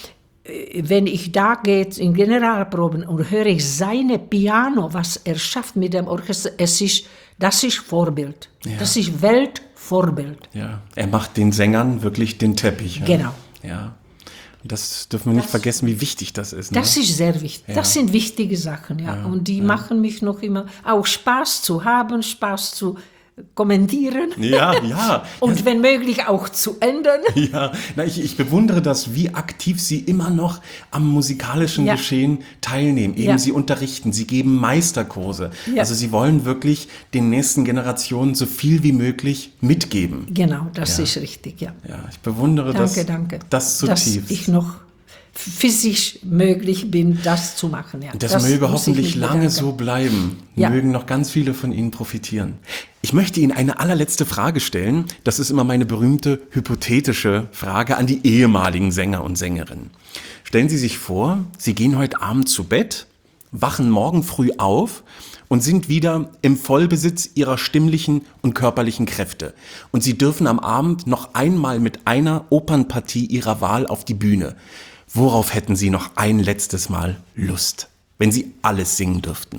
Wenn ich da gehe in Generalproben und höre ich seine Piano, was er schafft mit dem Orchester, es ist, das ist Vorbild. Ja. Das ist Weltvorbild. Ja, er macht den Sängern wirklich den Teppich. Genau. Ja. Das dürfen wir nicht das, vergessen, wie wichtig das ist. Ne? Das ist sehr wichtig. Ja. Das sind wichtige Sachen, ja. ja und die ja. machen mich noch immer auch Spaß zu haben, Spaß zu kommentieren. Ja, ja. Und wenn möglich auch zu ändern. Ja, na, ich, ich bewundere das, wie aktiv Sie immer noch am musikalischen Ja. Geschehen teilnehmen. Eben Ja. Sie unterrichten, Sie geben Meisterkurse. Ja. Also Sie wollen wirklich den nächsten Generationen so viel wie möglich mitgeben. Genau, das Ja. ist richtig, ja. Ja, ich bewundere Danke, das, danke. das Dass zutiefst. ich noch physisch möglich bin, das zu machen. Ja. Das, möge muss ich hoffentlich mich lange bedanken. so bleiben. Ja. Mögen noch ganz viele von Ihnen profitieren. Ich möchte Ihnen eine allerletzte Frage stellen. Das ist immer meine berühmte hypothetische Frage an die ehemaligen Sänger und Sängerinnen. Stellen Sie sich vor, Sie gehen heute Abend zu Bett, wachen morgen früh auf und sind wieder im Vollbesitz Ihrer stimmlichen und körperlichen Kräfte. Und Sie dürfen am Abend noch einmal mit einer Opernpartie Ihrer Wahl auf die Bühne. Worauf hätten Sie noch ein letztes Mal Lust, wenn Sie alles singen dürften?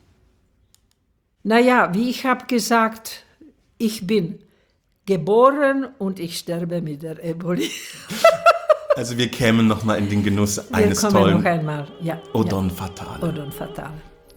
Naja, wie ich habe gesagt, ich bin geboren und ich sterbe mit der Eboli. Also wir kämen noch mal in den Genuss Wir eines kommen tollen noch einmal. Ja, O ja. Don Fatale. O Don Fatale.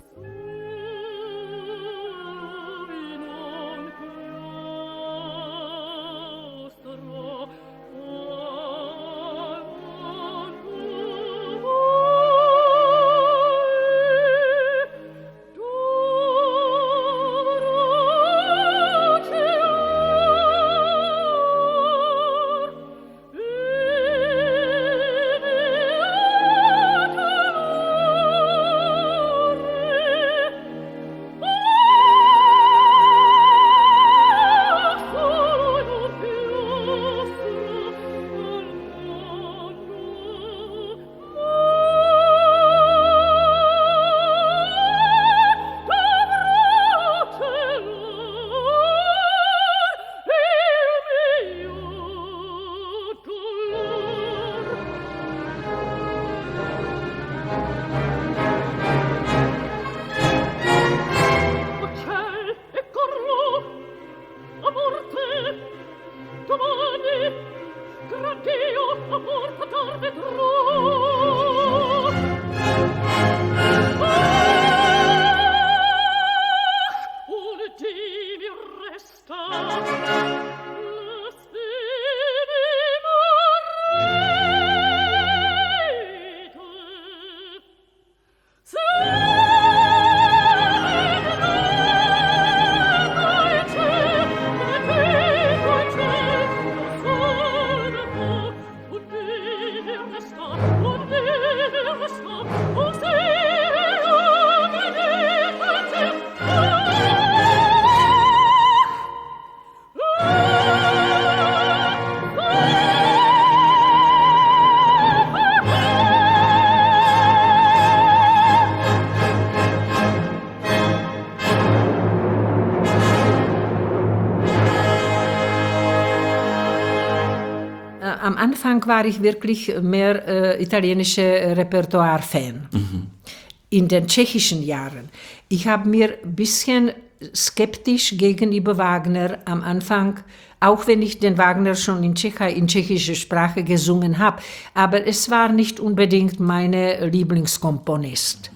Am Anfang war ich wirklich mehr äh, italienische Repertoire-Fan. Mhm. In den tschechischen Jahren. Ich habe mir ein bisschen skeptisch gegenüber Wagner am Anfang, auch wenn ich den Wagner schon in, Tschechei, in tschechischer Sprache gesungen habe, aber es war nicht unbedingt meine Lieblingskomponist.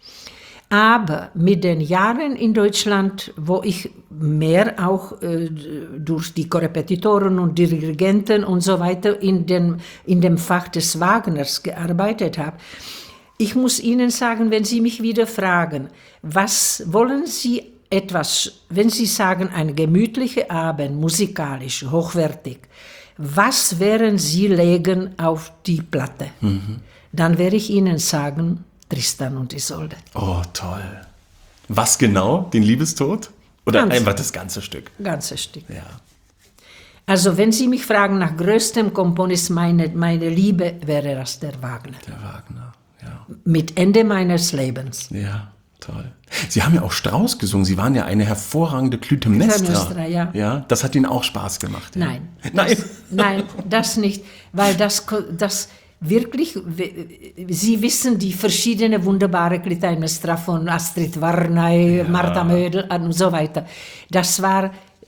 Aber mit den Jahren in Deutschland, wo ich mehr auch äh, durch die Korrepetitoren und Dirigenten und so weiter in, den, in dem Fach des Wagners gearbeitet habe, ich muss Ihnen sagen, wenn Sie mich wieder fragen, was wollen Sie etwas, wenn Sie sagen, ein gemütlicher Abend, musikalisch, hochwertig, was werden Sie legen auf die Platte? Mhm. Dann werde ich Ihnen sagen, Tristan und Isolde. Oh, toll. Was genau? Den Liebestod? Oder Ganz, einfach das ganze Stück? Ganze Stück. Ja. Also wenn Sie mich fragen nach größtem Komponist, meine, meine Liebe, wäre das der Wagner. Der Wagner, ja. Mit Ende meines Lebens. Ja, toll. Sie haben ja auch Strauss gesungen. Sie waren ja eine hervorragende Clytemnestra. Clytemnestra, ja. Ja, das hat Ihnen auch Spaß gemacht. Ja. Nein. Nein. Das, nein, das nicht. Weil das... das wirklich, Sie wissen die verschiedenen wunderbare Clytemnestra von Astrid Varnay, ja. Martha Mödel und so weiter. Das war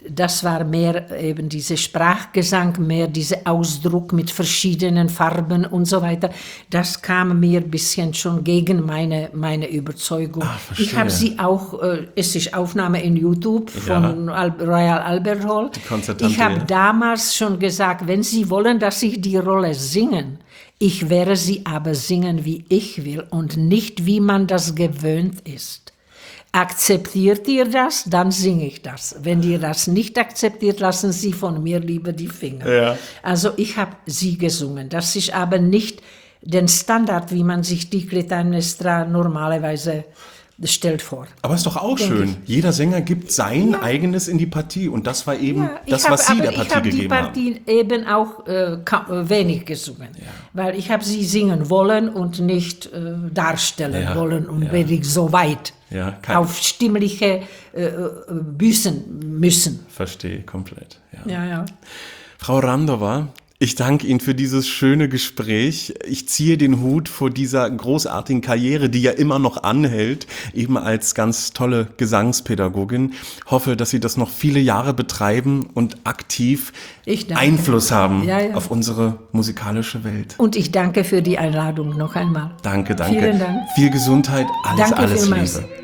das war mehr eben dieser Sprachgesang, mehr dieser Ausdruck mit verschiedenen Farben und so weiter. Das kam mir ein bisschen schon gegen meine, meine Überzeugung. Ah, verstehe. Ich habe sie auch, äh, es ist Aufnahme in YouTube von Al- Royal Albert Hall. Konzertante, Ich habe ja. damals schon gesagt, wenn Sie wollen, dass ich die Rolle singen, ich werde sie aber singen, wie ich will und nicht, wie man das gewöhnt ist. Akzeptiert ihr das, dann singe ich das. Wenn ihr das nicht akzeptiert, lassen Sie von mir lieber die Finger. Ja. Also ich habe sie gesungen. Das ist aber nicht den Standard, wie man sich die Clitemnestra normalerweise stellt vor. Aber ist doch auch Denke schön. Jeder Sänger gibt sein Ja. eigenes in die Partie und das war eben Ja, das, ich was hab, Sie aber der Partie ich habe die gegeben haben. Partie eben auch äh, ka- äh, wenig gesungen, weil ich habe sie singen wollen und nicht äh, darstellen Ja, wollen und ja. wirklich so weit Ja, kein- auf stimmliche äh, äh, büßen müssen. Verstehe, komplett. Ja. Ja, ja. Frau Randova, ich danke Ihnen für dieses schöne Gespräch. Ich ziehe den Hut vor dieser großartigen Karriere, die ja immer noch anhält, eben als ganz tolle Gesangspädagogin. Hoffe, dass Sie das noch viele Jahre betreiben und aktiv Ich danke. Einfluss haben Ja, ja. auf unsere musikalische Welt. Und ich danke für die Einladung noch einmal. Danke, danke. Vielen Dank. Viel Gesundheit, alles, Danke alles vielmals. Liebe.